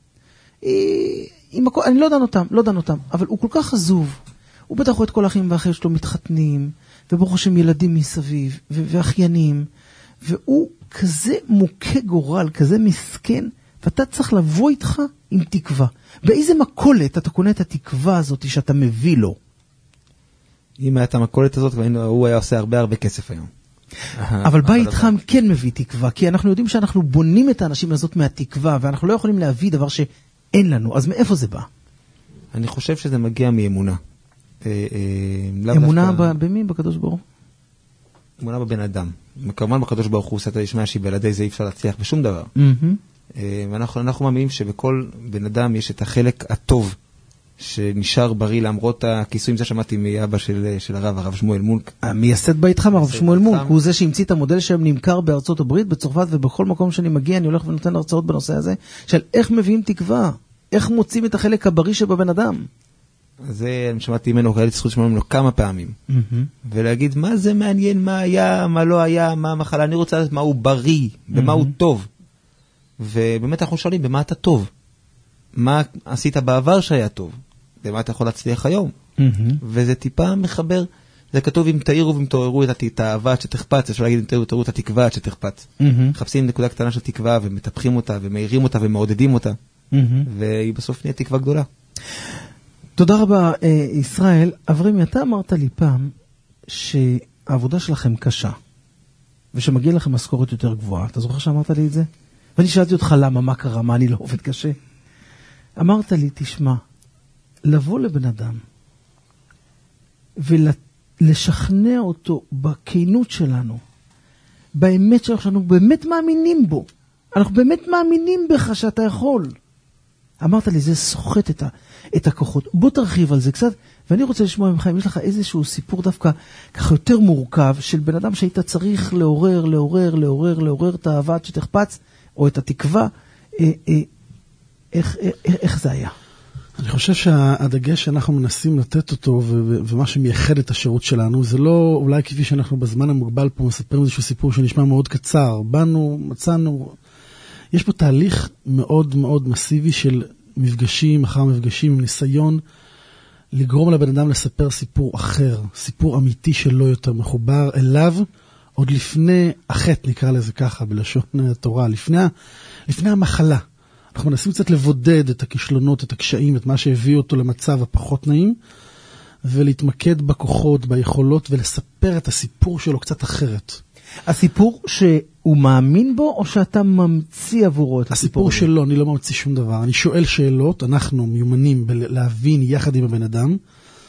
אני לא דן אותם, אבל הוא כל כך עזוב. הוא בטח רואה את כל האחים והאחים שלו מתחתנים, וברוך השם ילדים מסביב, ואחיינים, והוא כזה מוכה גורל, כזה מסכן, ואתה צריך לבוא איתך עם תקווה. באיזה מקולת אתה קונה את התקווה הזאת שאתה מביא לו? אם הייתה המקולת הזאת, הוא היה עושה הרבה כסף היום. אבל בית חם כן מביא תקווה, כי אנחנו יודעים שאנחנו בונים את האנשים הזאת מהתקווה, ואנחנו לא יכולים להביא דבר שאין לנו. אז מאיפה זה בא? אני חושב שזה מגיע מאמונה. אמונה במי? בקדוש ברוך? אמונה בבן אדם. כמובן בקדוש ברוך הוא עושה את הישמע שבלעדי זה אי אפשר להצליח בשום דבר. ואנחנו מאמינים שבכל בן אדם יש את החלק הטוב שנשאר בריא למרות הכיסויים. זה שמעתי מאבא של הרב שמואל מולק. המייסד בית חם, הרב שמואל מולק, הוא זה שהמציא את המודל שהם נמכר בארצות הברית, בצרפת, ובכל מקום שאני מגיע אני הולך ונותן הרצאות בנושא הזה, של איך מביאים תקווה, איך מוצאים את החלק הבריא שבבן אדם. זה אני שמעתי ממנו, היה לי זכות שמענו לו כמה פעמים. ולהגיד מה זה מעניין, מה היה, מה לא היה, מה המחלה, אני רוצה לדעת מה הוא בריא, במה הוא טוב. ובאמת אנחנו שואלים, במה אתה טוב? מה עשית בעבר שהיה טוב? במה אתה יכול להצליח היום? וזה טיפה מחבר, זה כתוב אם תאירו ואם תעוררו את האהבה שתחפץ, אפשר להגיד אם תאירו את התקווה שתחפץ. מחפשים נקודה קטנה של תקווה ומטפחים אותה ומאירים אותה ומעודדים אותה. והיא בסוף נהיה תקווה גדולה. תודה רבה, ישראל. אברמי, אתה אמרת לי פעם שהעבודה שלכם קשה, ושמגיע לכם משכורת יותר גבוהה. אתה זוכר שאמרת לי את זה? ואני שאלתי אותך למה, מה קרה, מה אני לא עובד קשה? אמרת לי, תשמע, לבוא לבן אדם ולשכנע אותו בכנות שלנו, באמת שאנחנו באמת מאמינים בו. אנחנו באמת מאמינים בך שאתה יכול. אמרת לי, זה סוחט את הכוחות. בוא תרחיב על זה קצת, ואני רוצה לשמוע ממך, אם יש לך איזשהו סיפור דווקא ככה יותר מורכב, של בן אדם שהיית צריך לעורר את האהבה שתחפץ, או את התקווה, איך זה היה? אני חושב שהדגש שאנחנו מנסים לתת אותו, ומה שמייחד את השירות שלנו, זה לא אולי כפי שאנחנו בזמן המוגבל פה מספרים איזשהו סיפור שנשמע מאוד קצר. באנו, מצאנו, יש פה תהליך מאוד מאוד מסיבי של מפגשים אחר מפגשים, עם ניסיון לגרום לבן אדם לספר סיפור אחר, סיפור אמיתי שלא יותר מחובר אליו, עוד לפני החטא, נקרא לזה ככה, בלשון התורה, לפני המחלה. אנחנו מנסים קצת לבודד את הכישלונות, את הקשיים, את מה שהביא אותו למצב הפחות נעים, ולהתמקד בכוחות, ביכולות, ולספר את הסיפור שלו קצת אחרת. הסיפור שהוא מאמין בו, או שאתה ממציא עבורו את הסיפור? הסיפור שלו, אני לא ממציא שום דבר. אני שואל שאלות, אנחנו מיומנים להבין יחד עם הבן אדם,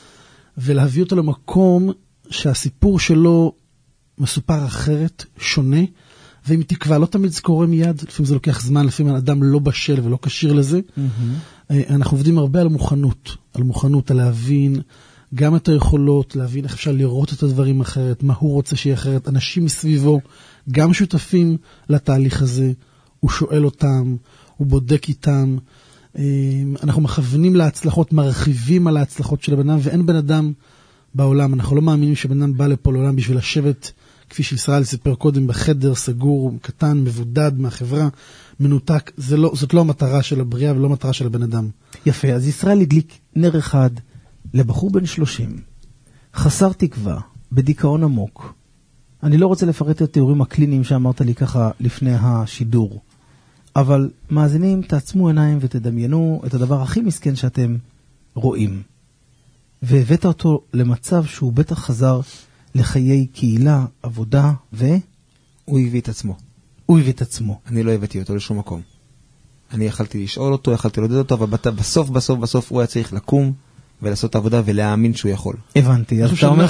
ולהביא אותו למקום שהסיפור שלו מסופר אחרת, שונה, ועם תקווה, לא תמיד זה קורה מיד, לפעמים זה לוקח זמן, לפעמים האדם לא בשל ולא קשיר לזה. אנחנו עובדים הרבה על מוכנות, על להבין גם את היכולות, להבין איך אפשר לראות את הדברים אחרת, מה הוא רוצה שיהיה אחרת, אנשים מסביבו, גם שותפים לתהליך הזה, הוא שואל אותם, הוא בודק איתם, אנחנו מכוונים להצלחות, מרחיבים על ההצלחות של הבן אדם, ואין בן אדם בעולם, אנחנו לא מאמינים שבן אדם בא לפה לעולם בשביל לשבת, כפי שישראל סיפר קודם, בחדר סגור, קטן, מבודד מהחברה, מנותק, זאת לא המטרה של הבריאה ולא המטרה של הבן אדם. יפה, אז ישראל הדליק נר אחד לבחור בן 30, חסר תקווה, בדיכאון עמוק. אני לא רוצה לפרט את התיאורים הקליניים שאמרת לי ככה לפני השידור, אבל מאזינים, תעצמו עיניים ותדמיינו את הדבר הכי מסכן שאתם רואים. והבאת אותו למצב שהוא בטח חזר לחיי קהילה, עבודה, הוא הביא את עצמו. הוא הביא את עצמו. אני לא הבאתי אותו לשום מקום. אני יכלתי לשאול אותו, יכלתי לדעת אותו, אבל בסוף הוא היה צריך לקום ולעשות את העבודה ולהאמין שהוא יכול. הבנתי.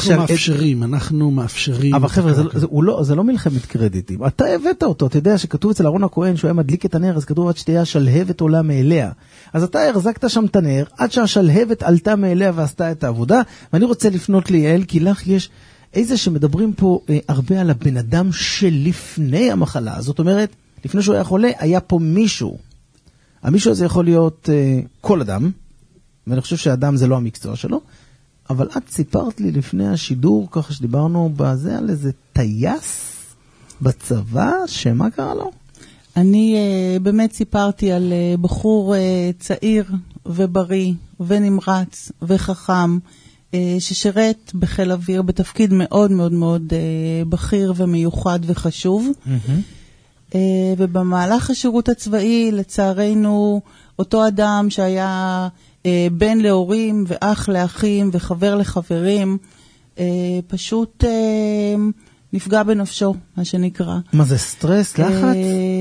אנחנו מאפשרים. אבל חבר'ה, זה לא מלחמת קרדיטים. אתה הבאת אותו, אתה יודע שכתוב אצל אהרון הכהן שהוא היה מדליק את הנר, אז כתוב עד שתהיה השלהבת עולה מאליה. אז אתה הרזקת שם את הנר, עד שהשלהבת עלתה מאליה ועשתה את העבודה, ואני רוצה לפנות ליעל, כי לך יש איזה שמדברים פה הרבה על הבן אדם שלפני המחלה. זאת אומרת, לפני שהוא היה חולה, היה פה מישהו. המישהו הזה יכול להיות כל אדם, ואני חושב שהאדם זה לא המקצוע שלו, אבל את סיפרת לי לפני השידור, ככה שדיברנו בזה, על איזה טייס בצבא, שמה קרה לו? אני באמת סיפרתי על בחור צעיר ובריא ונמרץ וחכם, ששירת בחיל אוויר בתפקיד מאוד מאוד מאוד בכיר ומיוחד וחשוב. ובמהלך השירות הצבאי, לצערנו, אותו אדם שהיה בן להורים ואח לאחים וחבר לחברים, פשוט נפגע בנפשו, מה שנקרא. מה זה, סטרס, לחץ?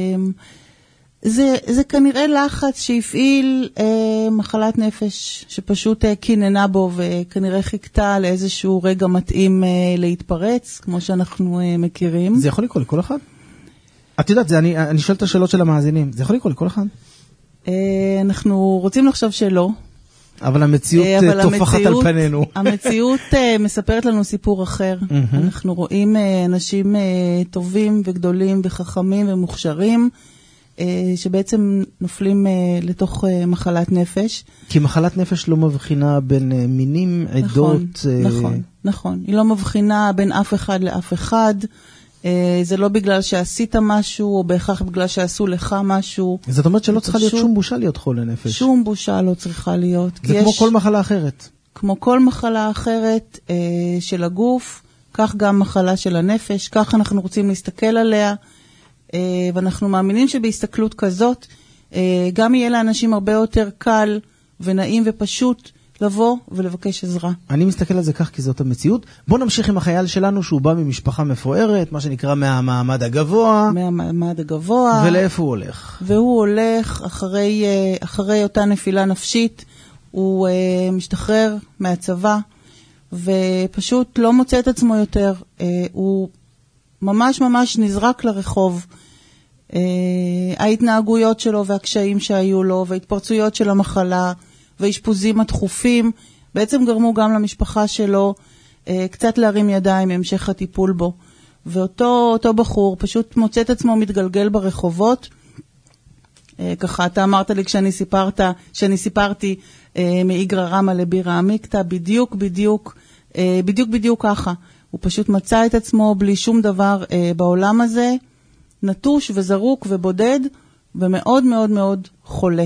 זה כנראה לחץ שהפעיל מחלת נפש, שפשוט כיננה בו וכנראה חיכתה לאיזשהו רגע מתאים להתפרץ, כמו שאנחנו מכירים. זה יכול לקרוא לכל אחד? את יודעת, אני שואל את השאלות של המאזינים, זה יכול לקרוא לכל אחד? אנחנו רוצים לחשוב שלא. אבל המציאות תופחת על פנינו. המציאות מספרת לנו סיפור אחר. אנחנו רואים אנשים טובים וגדולים וחכמים ומוכשרים, שבעצם נופלים לתוך מחלת נפש. כי מחלת נפש לא מבחינה בין מינים, עדות. נכון. היא לא מבחינה בין אף אחד לאף אחד. זה לא בגלל שעשית משהו, או בהכרח בגלל שעשו לך משהו. זאת אומרת שלא צריכה להיות שום בושה להיות חולה נפש. שום בושה לא צריכה להיות. זה כמו כל מחלה אחרת. כמו כל מחלה אחרת של הגוף, כך גם מחלה של הנפש, כך אנחנו רוצים להסתכל עליה, ואנחנו מאמינים שבהסתכלות כזאת, גם יהיה לאנשים הרבה יותר קל ונעים ופשוט לבוא ולבקש עזרה. אני מסתכל על זה כך כי זאת המציאות. בוא נמשיך עם החייל שלנו שהוא בא ממשפחה מפוארת, מה שנקרא מהמעמד הגבוה. מהמעמד הגבוה. ולאיפה הוא הולך? והוא הולך אחרי אותה נפילה נפשית, הוא משתחרר מהצבא, ופשוט לא מוצא את עצמו יותר. הוא ממש ממש נזרק לרחוב. ההתנהגויות שלו והקשיים שהיו לו, וההתפרצויות של המחלה, והאשפוזים הדחופים, בעצם גרמו גם למשפחה שלו קצת להרים ידיים מהמשך הטיפול בו. ואותו בחור פשוט מוצא את עצמו מתגלגל ברחובות. ככה, אתה אמרת לי כשאני סיפרתי מאיגרא רמא לבירא עמיקתא, בדיוק ככה. הוא פשוט מצא את עצמו בלי שום דבר בעולם הזה, נטוש וזרוק ובודד, ומאוד מאוד מאוד חולה.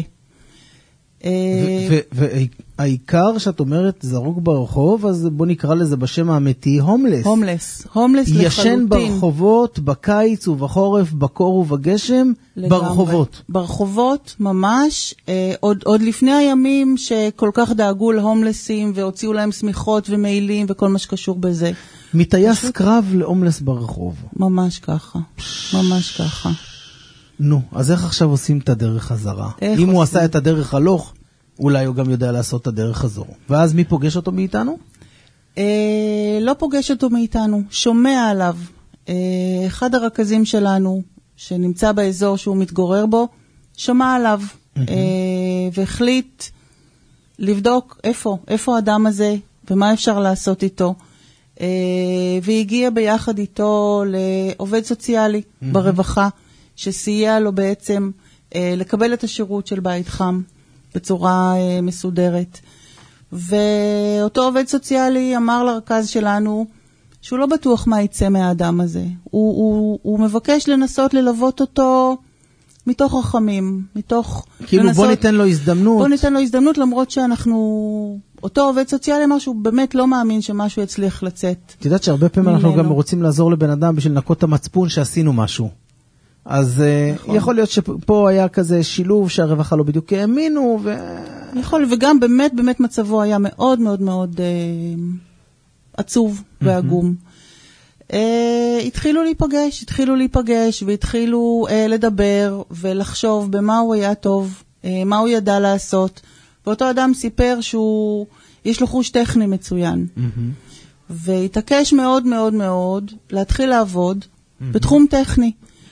והעיקר שאת אומרת זרוק ברחוב, אז בוא נקרא לזה בשם האמיתי, הומלס. הומלס לחלוטין. ישן ברחובות, בקיץ ובחורף, בקור ובגשם, ברחובות. ברחובות ממש, עוד לפני הימים שכל כך דאגו להומלסים והוציאו להם סמיכות ומעילים וכל מה שקשור בזה. מטייס קרב להומלס ברחוב. ממש ככה, ממש ככה. נו, אז איך עכשיו עושים את הדרך חזרה? אם הוא עשה את הדרך הלוך, אולי הוא גם יודע לעשות את הדרך חזור. ואז מי פוגש אותו מאיתנו? לא פוגש אותו מאיתנו, שומע עליו. אחד הרכזים שלנו, שנמצא באזור שהוא מתגורר בו, שמע עליו, והחליט לבדוק איפה האדם הזה, ומה אפשר לעשות איתו. והגיע ביחד איתו לעובד סוציאלי ברווחה, שסייע לו בעצם לקבל את השירות של בית חם בצורה מסודרת. ואותו עובד סוציאלי אמר לרכז שלנו שהוא לא בטוח מה יצא מהאדם הזה. הוא מבקש לנסות ללוות אותו מתוך רחמים, מתוך... כאילו לנסות, בוא ניתן לו הזדמנות. בוא ניתן לו הזדמנות, למרות שאנחנו... אותו עובד סוציאלי אמר שהוא באמת לא מאמין שמשהו יצליח לצאת. את יודעת שהרבה פעמים אנחנו גם רוצים לעזור לבן אדם בשביל לנקות את המצפון שעשינו משהו. אז יכול להיות שפה היה כזה שילוב שהרווחה לא בדיוק האמינו. יכול, וגם באמת מצבו היה מאוד מאוד מאוד עצוב ועגום. התחילו להיפגש והתחילו לדבר ולחשוב במה הוא היה טוב, מה הוא ידע לעשות. ואותו אדם סיפר שיש לו חוש טכני מצוין. והתעקש מאוד מאוד מאוד להתחיל לעבוד בתחום טכני.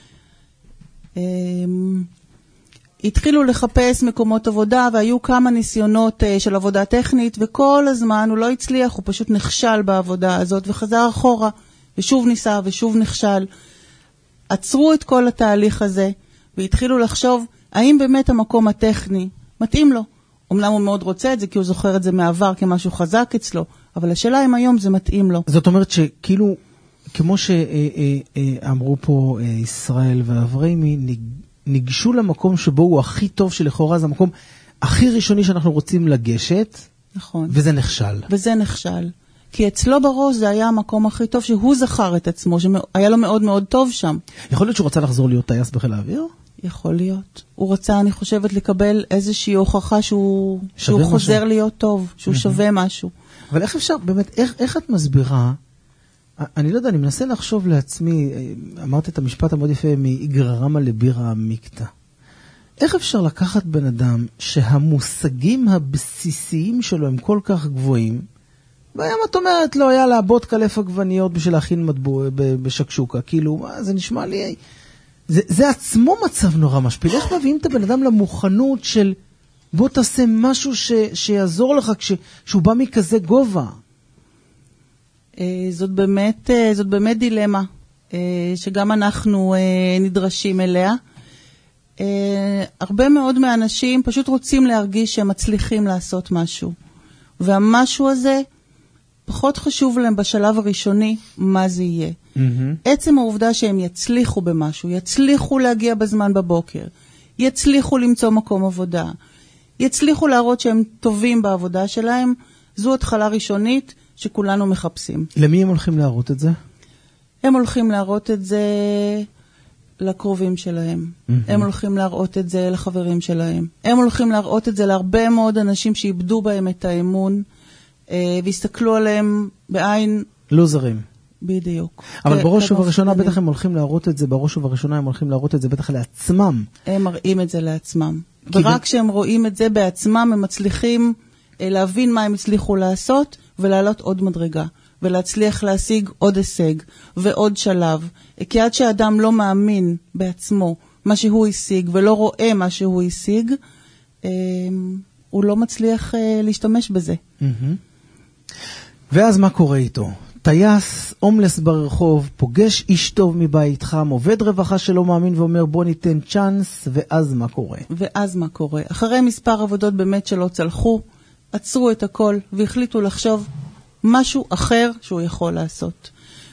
התחילו לחפש מקומות עבודה, והיו כמה ניסיונות של עבודה טכנית, וכל הזמן הוא לא הצליח, הוא פשוט נכשל בעבודה הזאת, וחזר אחורה, ושוב ניסה ושוב נכשל. עצרו את כל התהליך הזה, והתחילו לחשוב, האם באמת המקום הטכני מתאים לו? אומנם הוא מאוד רוצה את זה, כי הוא זוכר את זה מעבר כמשהו חזק אצלו, אבל השאלה אם היום זה מתאים לו. זאת אומרת שכאילו, כמו שאמרו פה ישראל ואברהימי, ניגשו למקום שבו הוא הכי טוב שלכאורה, זה המקום הכי ראשוני שאנחנו רוצים לגשת, נכון. וזה נכשל. וזה נכשל. כי אצלו בראש זה היה המקום הכי טוב שהוא זכר את עצמו, שהיה לו מאוד מאוד טוב שם. יכול להיות שהוא רצה לחזור להיות טייס בחיל האוויר? יכול להיות. הוא רצה, אני חושבת, לקבל איזושהי הוכחה שהוא חוזר להיות טוב, שהוא שווה משהו. אבל איך אפשר, באמת, איך את מסבירה, אני לא יודע, אני מנסה לחשוב לעצמי, אמרת את המשפט המאוד יפה, מאיגררמה לבירה מקטע. איך אפשר לקחת בן אדם שהמושגים הבסיסיים שלו הם כל כך גבוהים, והיום את אומרת לו, היה לעבוד קלף עגבניות בשביל להכין מטבוע בשקשוקה, כאילו, זה נשמע לי... זה עצמו מצב נורא משפיל. איך מביאים את הבן אדם למוכנות של בוא תעשה משהו שיעזור לך כשהוא בא מכזה גובה? זאת באמת דילמה שגם אנחנו נדרשים אליה. הרבה מאוד מהאנשים פשוט רוצים להרגיש שהם מצליחים לעשות משהו. והמשהו הזה פחות חשוב להם בשלב הראשוני מה זה יהיה. עצם העובדה שהם יצליחו במשהו, יצליחו להגיע בזמן בבוקר, יצליחו למצוא מקום עבודה, יצליחו להראות שהם טובים בעבודה שלהם, זו התחלה ראשונית שכולנו מחפשים. למי הם הולכים להראות את זה? הם הולכים להראות את זה לקרובים שלהם. הם הולכים להראות את זה לחברים שלהם. הם הולכים להראות את זה להרבה מאוד אנשים שאיבדו בהם את האמון, והסתכלו עליהם בעין... לוזרים. בדיוק. אבל בראש ובראשונה בטח הם הולכים להראות את זה, בראש ובראשונה הם הולכים להראות את זה בטח לעצמם. הם מראים את זה לעצמם. ורק כשהם רואים את זה בעצמם, הם מצליחים להבין מה הם הצליחו לעשות, ולעלות עוד מדרגה, ולהצליח להשיג עוד הישג, ועוד שלב. כי עד שהאדם לא מאמין בעצמו מה שהוא השיג, ולא רואה מה שהוא השיג, הוא לא מצליח להשתמש בזה. ואז מה קורה איתו? טייס, הומלס ברחוב, פוגש איש טוב מבית חם, עובד רווחה שלא מאמין ואומר בוא ניתן צ'אנס, ואז מה קורה? ואז מה קורה? אחרי מספר עבודות באמת שלא צלחו, עצרו את הכל והחליטו לחשוב משהו אחר שהוא יכול לעשות.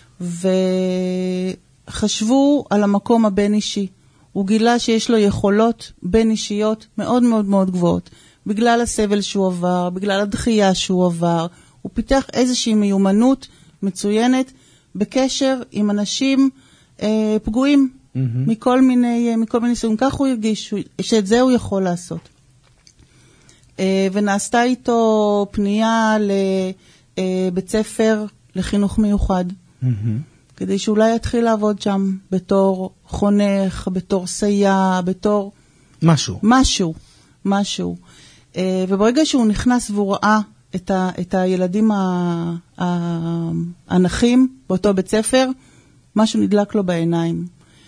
וחשבו על המקום הבין אישי. הוא גילה שיש לו יכולות בין אישיות מאוד מאוד מאוד גבוהות. בגלל הסבל שהוא עבר, בגלל הדחייה שהוא עבר, הוא פיתח איזושהי מיומנות מצוינת בקשר עם אנשים פגועים מכל מיני סוגים. כך הוא הרגיש שאת זה הוא יכול לעשות. ונעשתה איתו פנייה לבית ספר לחינוך מיוחד, כדי שאולי יתחיל לעבוד שם בתור חונך, בתור סייע, בתור... משהו. וברגע שהוא נכנס והוא ראה את הילדים הנחים באותו בית ספר, משהו נדלק לו בעיניים.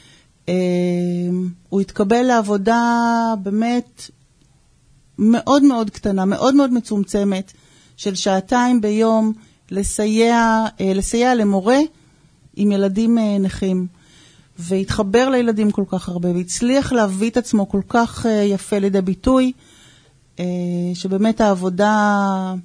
הוא התקבל לעבודה באמת מאוד מאוד קטנה, מאוד מאוד מצומצמת, של 2 ביום, לסייע למורה עם ילדים נחים. והתחבר לילדים כל כך הרבה, והצליח להביא את עצמו כל כך יפה לידי ביטוי, שבאמת העבודה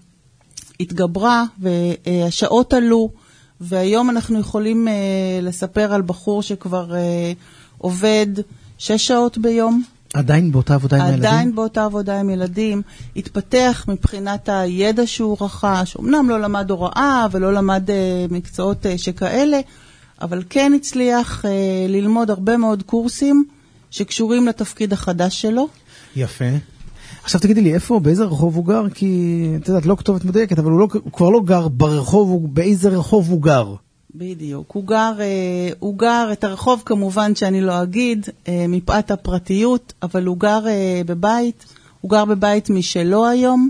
התגברה, והשעות עלו, והיום אנחנו יכולים לספר על בחור שכבר עובד 6 שעות ביום. עדיין באותה עבודה עם הילדים? עדיין באותה עבודה עם ילדים. התפתח מבחינת הידע שהוא רכש, אמנם לא למד הוראה ולא למד מקצועות שכאלה, אבל כן הצליח ללמוד הרבה מאוד קורסים שקשורים לתפקיד החדש שלו. יפה. עכשיו תגידי לי, איפה, באיזה רחוב הוא גר? כי, את יודעת, לא כתובת מדויקת, אבל הוא כבר לא גר ברחוב, באיזה רחוב הוא גר? בדיוק. הוא גר את הרחוב כמובן שאני לא אגיד, מפאת הפרטיות, אבל הוא גר בבית, הוא גר בבית משלו היום.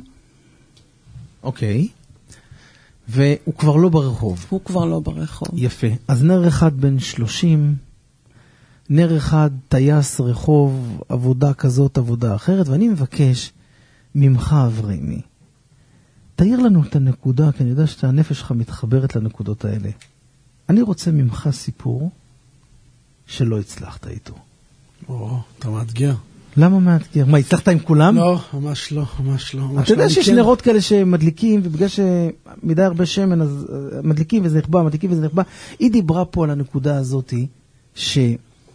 אוקיי. והוא כבר לא ברחוב. הוא כבר לא ברחוב. יפה. אז נר אחד בן 30, נר אחד טייס רחוב, עבודה כזאת, עבודה אחרת, ואני מבקש ממך אברהימי, תאיר לנו את הנקודה, כי אני יודע שהנפש שלך מתחברת לנקודות האלה. אני רוצה ממך סיפור שלא הצלחת איתו. אתה מאתגר. למה מאתגר? מה, הצלחת עם כולם? לא, ממש לא, ממש לא. אתה יודע שיש נרות כאלה שמדליקים, ובגלל שמדי הרבה שמן, אז מדליקים וזה נחבא, מדליקים וזה נחבא. היא דיברה פה על הנקודה הזאת, שלא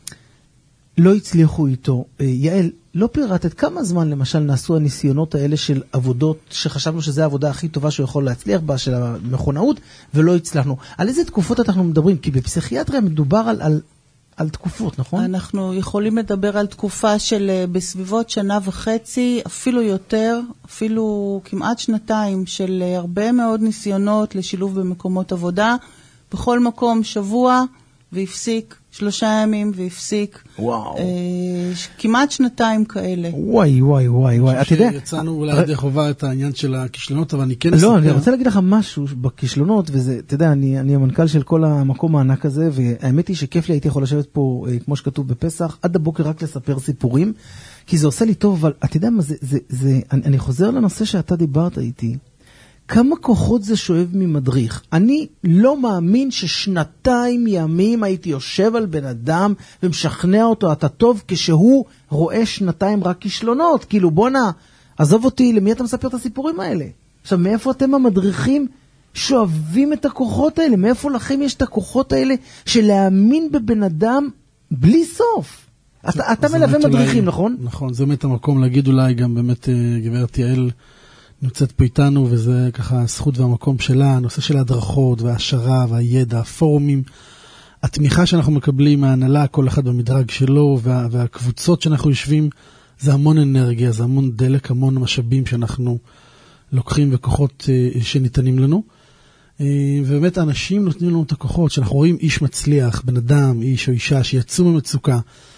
הצליחו איתו. יעל, לא פירטת כמה זמן למשל נעשו הניסיונות האלה של עבודות, שחשבנו שזו העבודה הכי טובה שהוא יכול להצליח בה, של המכונאות, ולא הצלחנו. על איזה תקופות אנחנו מדברים? כי בפסיכיאטריה מדובר על תקופות, נכון? אנחנו יכולים לדבר על תקופה של בסביבות 1.5 שנה, אפילו יותר, אפילו כמעט 2 של הרבה מאוד ניסיונות לשילוב במקומות עבודה, בכל מקום שבוע והפסיק, 3 ימים והפסיק. וואו. כמעט 2 כאלה. וואי, וואי, וואי, וואי. אתה יודע, יצאנו אולי עד חובה את העניין של הכישלונות, אבל אני כן אספר. לא, אני רוצה להגיד לך משהו בכישלונות, וזה, אתה יודע, אני המנכ"ל של כל המקום הענק הזה, והאמת היא שכיף לי, הייתי יכול לשבת פה, כמו שכתוב בפסח, עד הבוקר רק לספר סיפורים, כי זה עושה לי טוב, אבל אתה יודע מה, אני חוזר לנושא שאתה דיברת איתי, כמה כוחות זה שואב ממדריך. אני לא מאמין ש2 ימים הייתי יושב על בן אדם ומשכנע אותו, אתה טוב, כשהוא רואה 2 רק כישלונות. כאילו, בונה, עזוב אותי, למי אתה מספר את הסיפורים האלה? עכשיו, מאיפה אתם המדריכים שואבים את הכוחות האלה? מאיפה לכם יש את הכוחות האלה של להאמין בבן אדם בלי סוף? אתה מלווה מדריכים, נכון? נכון, זה באמת המקום להגיד אולי גם באמת גברת יעל, נמצאת פה איתנו, וזה ככה הזכות והמקום שלה, הנושא של ההדרכות וההשרה והידע, הפורומים, התמיכה שאנחנו מקבלים מההנהלה, כל אחד במדרג שלו, והקבוצות שאנחנו יושבים, זה המון אנרגיה, זה המון דלק, המון משאבים שאנחנו לוקחים וכוחות שניתנים לנו. ובאמת האנשים נותנים לנו את הכוחות, שאנחנו רואים איש מצליח, בן אדם, איש או אישה, שיצאו ממצוקה,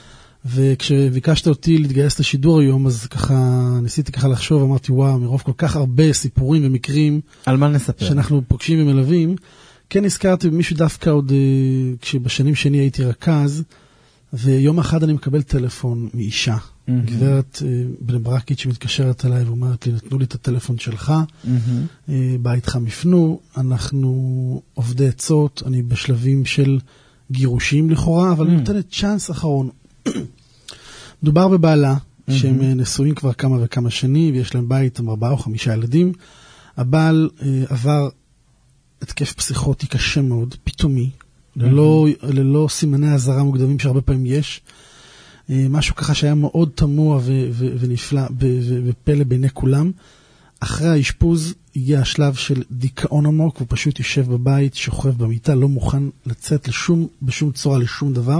וכשביקשת אותי להתגייס לשידור היום, אז ככה ניסיתי ככה לחשוב, אמרתי וואו, מרוב כל כך הרבה סיפורים ומקרים על מה נספר שאנחנו פוגשים ומלווים, כן הזכרתי במישהו דווקא עוד כשבשנים שני הייתי רכז, ויום אחד אני מקבל טלפון מאישה, גברת בני ברקית שמתקשרת אליי ואומרת לי, נתנו לי את הטלפון שלך, בא איתך מפנו, אנחנו עובדי עצות, אני בשלבים של גירושים לכאורה, אבל אני נותנת צ'אנס אחרון. מדובר בבעלה, שהם נשואים כבר כמה וכמה שנים, ויש להם בית עם 4 או 5 ילדים. הבעל עבר התקף פסיכוטי קשה מאוד, פתאומי, ללא סימני הזרה מוקדמים שהרבה פעמים יש. משהו ככה שהיה מאוד תמוה ונפלא ופלא בעיני כולם. אחרי האשפוז הגיע השלב של דיכאון עמוק, הוא פשוט יושב בבית, שוכב במיטה, לא מוכן לצאת בשום צורה לשום דבר.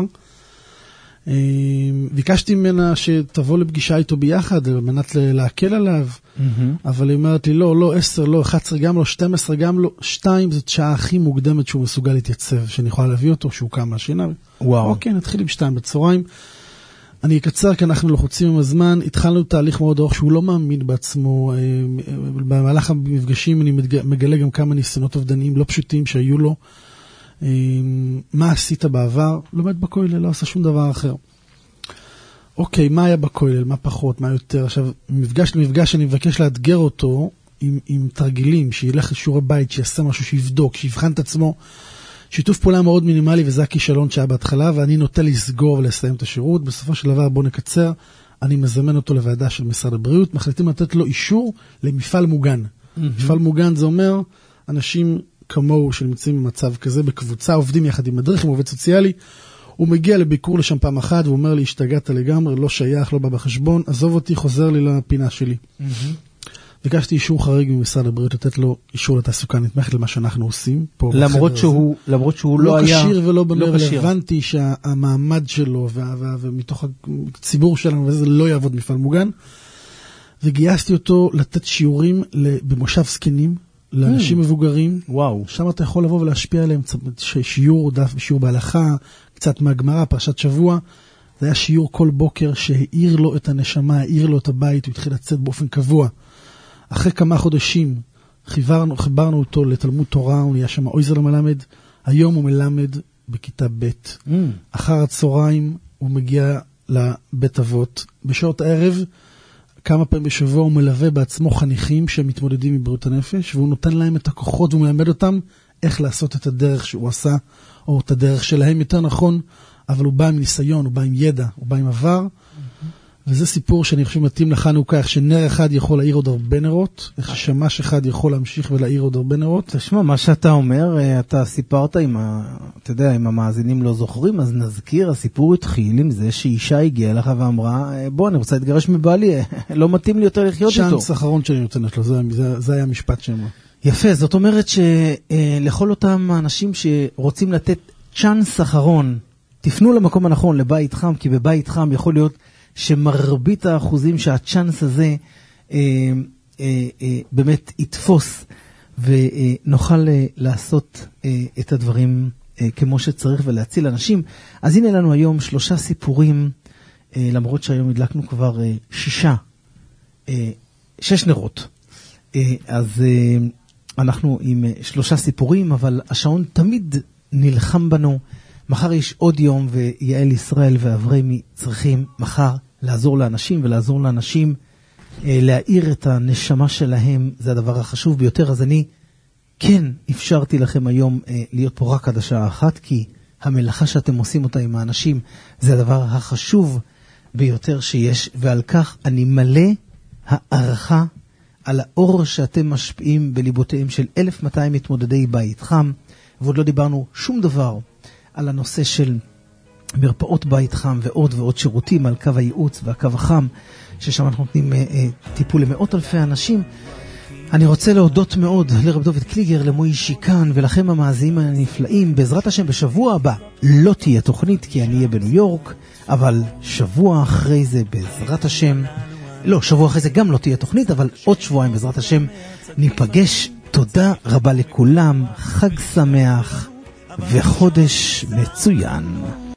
ביקשתי ממנה שתבוא לפגישה איתו ביחד על מנת להקל עליו, אבל היא אומרת לי לא 10, לא 11, גם לא 12, גם לא 2, זאת שעה הכי מוקדמת שהוא מסוגל להתייצב, שאני יכולה להביא אותו, שהוא קם מהשינה. וואו. אוקיי, נתחיל עם 2 בצהריים. אני אקצר כי אנחנו לחוצים עם הזמן. התחלנו תהליך מאוד ארוך שהוא לא מאמין בעצמו. במהלך המפגשים אני מגלה גם כמה ניסיונות אובדניים לא פשוטים שהיו לו. מה עשית בעבר? לומד בכולל, לא עשה שום דבר אחר. אוקיי, מה היה בכולל? מה פחות? מה יותר? עכשיו, ממפגש למפגש אני מבקש לאתגר אותו עם תרגילים, שילך לשיעורי בית, שיעשה משהו, שיבדוק, שיבחן את עצמו. שיתוף פעולה מאוד מינימלי, וזה הכישלון שהיה בהתחלה, ואני נוטה לסגור ולסיים את השירות. בסופו של דבר, בוא נקצר, אני מזמן אותו לוועדה של משרד הבריאות, מחליטים לתת לו אישור למפעל מוגן. מפעל מוגן זה אומר, אנשים כמוהו שנמצאים במצב כזה, בקבוצה, עובדים יחד עם מדריך, עם עובד סוציאלי, הוא מגיע לביקור לשם פעם אחת, והוא אומר לי, השתגעת לגמרי, לא שייך, לא בא בחשבון, עזוב אותי, חוזר לי לפינה שלי. ביקשתי אישור חריג ממשרד הבריאות, לתת לו אישור לתעסוקה נתמכת למה שאנחנו עושים. למרות שהוא לא היה... לא קשיר ולא באמת רלוונטי שהמעמד שלו ומתוך הציבור שלנו וזה לא יעבוד מפעל מוגן. וגייסתי אותו לתת שיעורים במושב זקנים, לאנשים מבוגרים. וואו. שם אתה יכול לבוא ולהשפיע עליהם שיעור בהלכה, קצת מהגמרא, פרשת שבוע. זה היה שיעור כל בוקר שהאיר לו את הנשמה, האיר לו את הבית, הוא התחיל לצאת באופן קבוע. אחרי כמה חודשים חיברנו אותו לתלמוד תורה, הוא נהיה שם אויזר למלמד, היום הוא מלמד בכיתה ב'. אחר הצהריים הוא מגיע לבית אבות, בשעות הערב, כמה פעמים בשבוע הוא מלווה בעצמו חניכים שמתמודדים עם בריאות הנפש, והוא נותן להם את הכוחות, והוא מלמד אותם איך לעשות את הדרך שהוא עשה, או את הדרך שלהם יותר נכון, אבל הוא בא עם ניסיון, הוא בא עם ידע, הוא בא עם עבר, וזה סיפור שאני חושב מתאים לחנוכה, איך שנר אחד יכול להעיר עוד הרבה נרות, איך ששמש אחד יכול להמשיך ולהעיר עוד הרבה נרות. תשמע, מה שאתה אומר, אתה סיפרת אתה יודע, אם המאזינים לא זוכרים, אז נזכיר, הסיפור התחיל עם זה שאישה הגיעה לך ואמרה, בוא, אני רוצה להתגרש מבעלי, לא מתאים לי יותר לחיות איתו. צ'אנס אחרון שאני נותנת לו, זה היה המשפט שאמרה. יפה, זאת אומרת שלכל אותם האנשים שרוצים לתת צ'אנס אחרון, תפנו למקום הנכון, לבית חם, כי בבית חם יכול להיות שמרבית האחוזים שהצ'אנס הזה באמת יתפוס ונוכל לעשות את הדברים כמו שצריך ולהציל אנשים. אז הנה לנו היום 3 סיפורים, למרות שהיום הדלקנו כבר 6 נרות. אז אנחנו עם 3 סיפורים, אבל השעון תמיד נלחם בנו. מחר יש עוד יום, ויעל ישראל ואברמי צריכים מחר לעזור לאנשים, ולעזור לאנשים להאיר את הנשמה שלהם, זה הדבר החשוב ביותר. אז אני כן אפשרתי לכם היום להיות פה רק עד השעה 1, כי המלאכה שאתם עושים אותה עם האנשים, זה הדבר החשוב ביותר שיש, ועל כך אני מלא הערכה על האור שאתם משפיעים בליבותיהם של 1,200 מתמודדי בית חם, ועוד לא דיברנו שום דבר על הנושא של מרפאות בית חם ועוד ועוד שירותים על קו הייעוץ והקו החם, ששם אנחנו נותנים טיפול למאות אלפי אנשים. אני רוצה להודות מאוד לרב דוד קליגר, למוי שיקן ולכם המאזינים הנפלאים. בעזרת השם בשבוע הבא לא תהיה תוכנית כי אני אהיה בניו יורק, אבל שבוע אחרי זה בעזרת השם, לא, שבוע אחרי זה גם לא תהיה תוכנית, אבל עוד שבועיים בעזרת השם ניפגש. תודה רבה לכולם, חג שמח וחודש מצוין.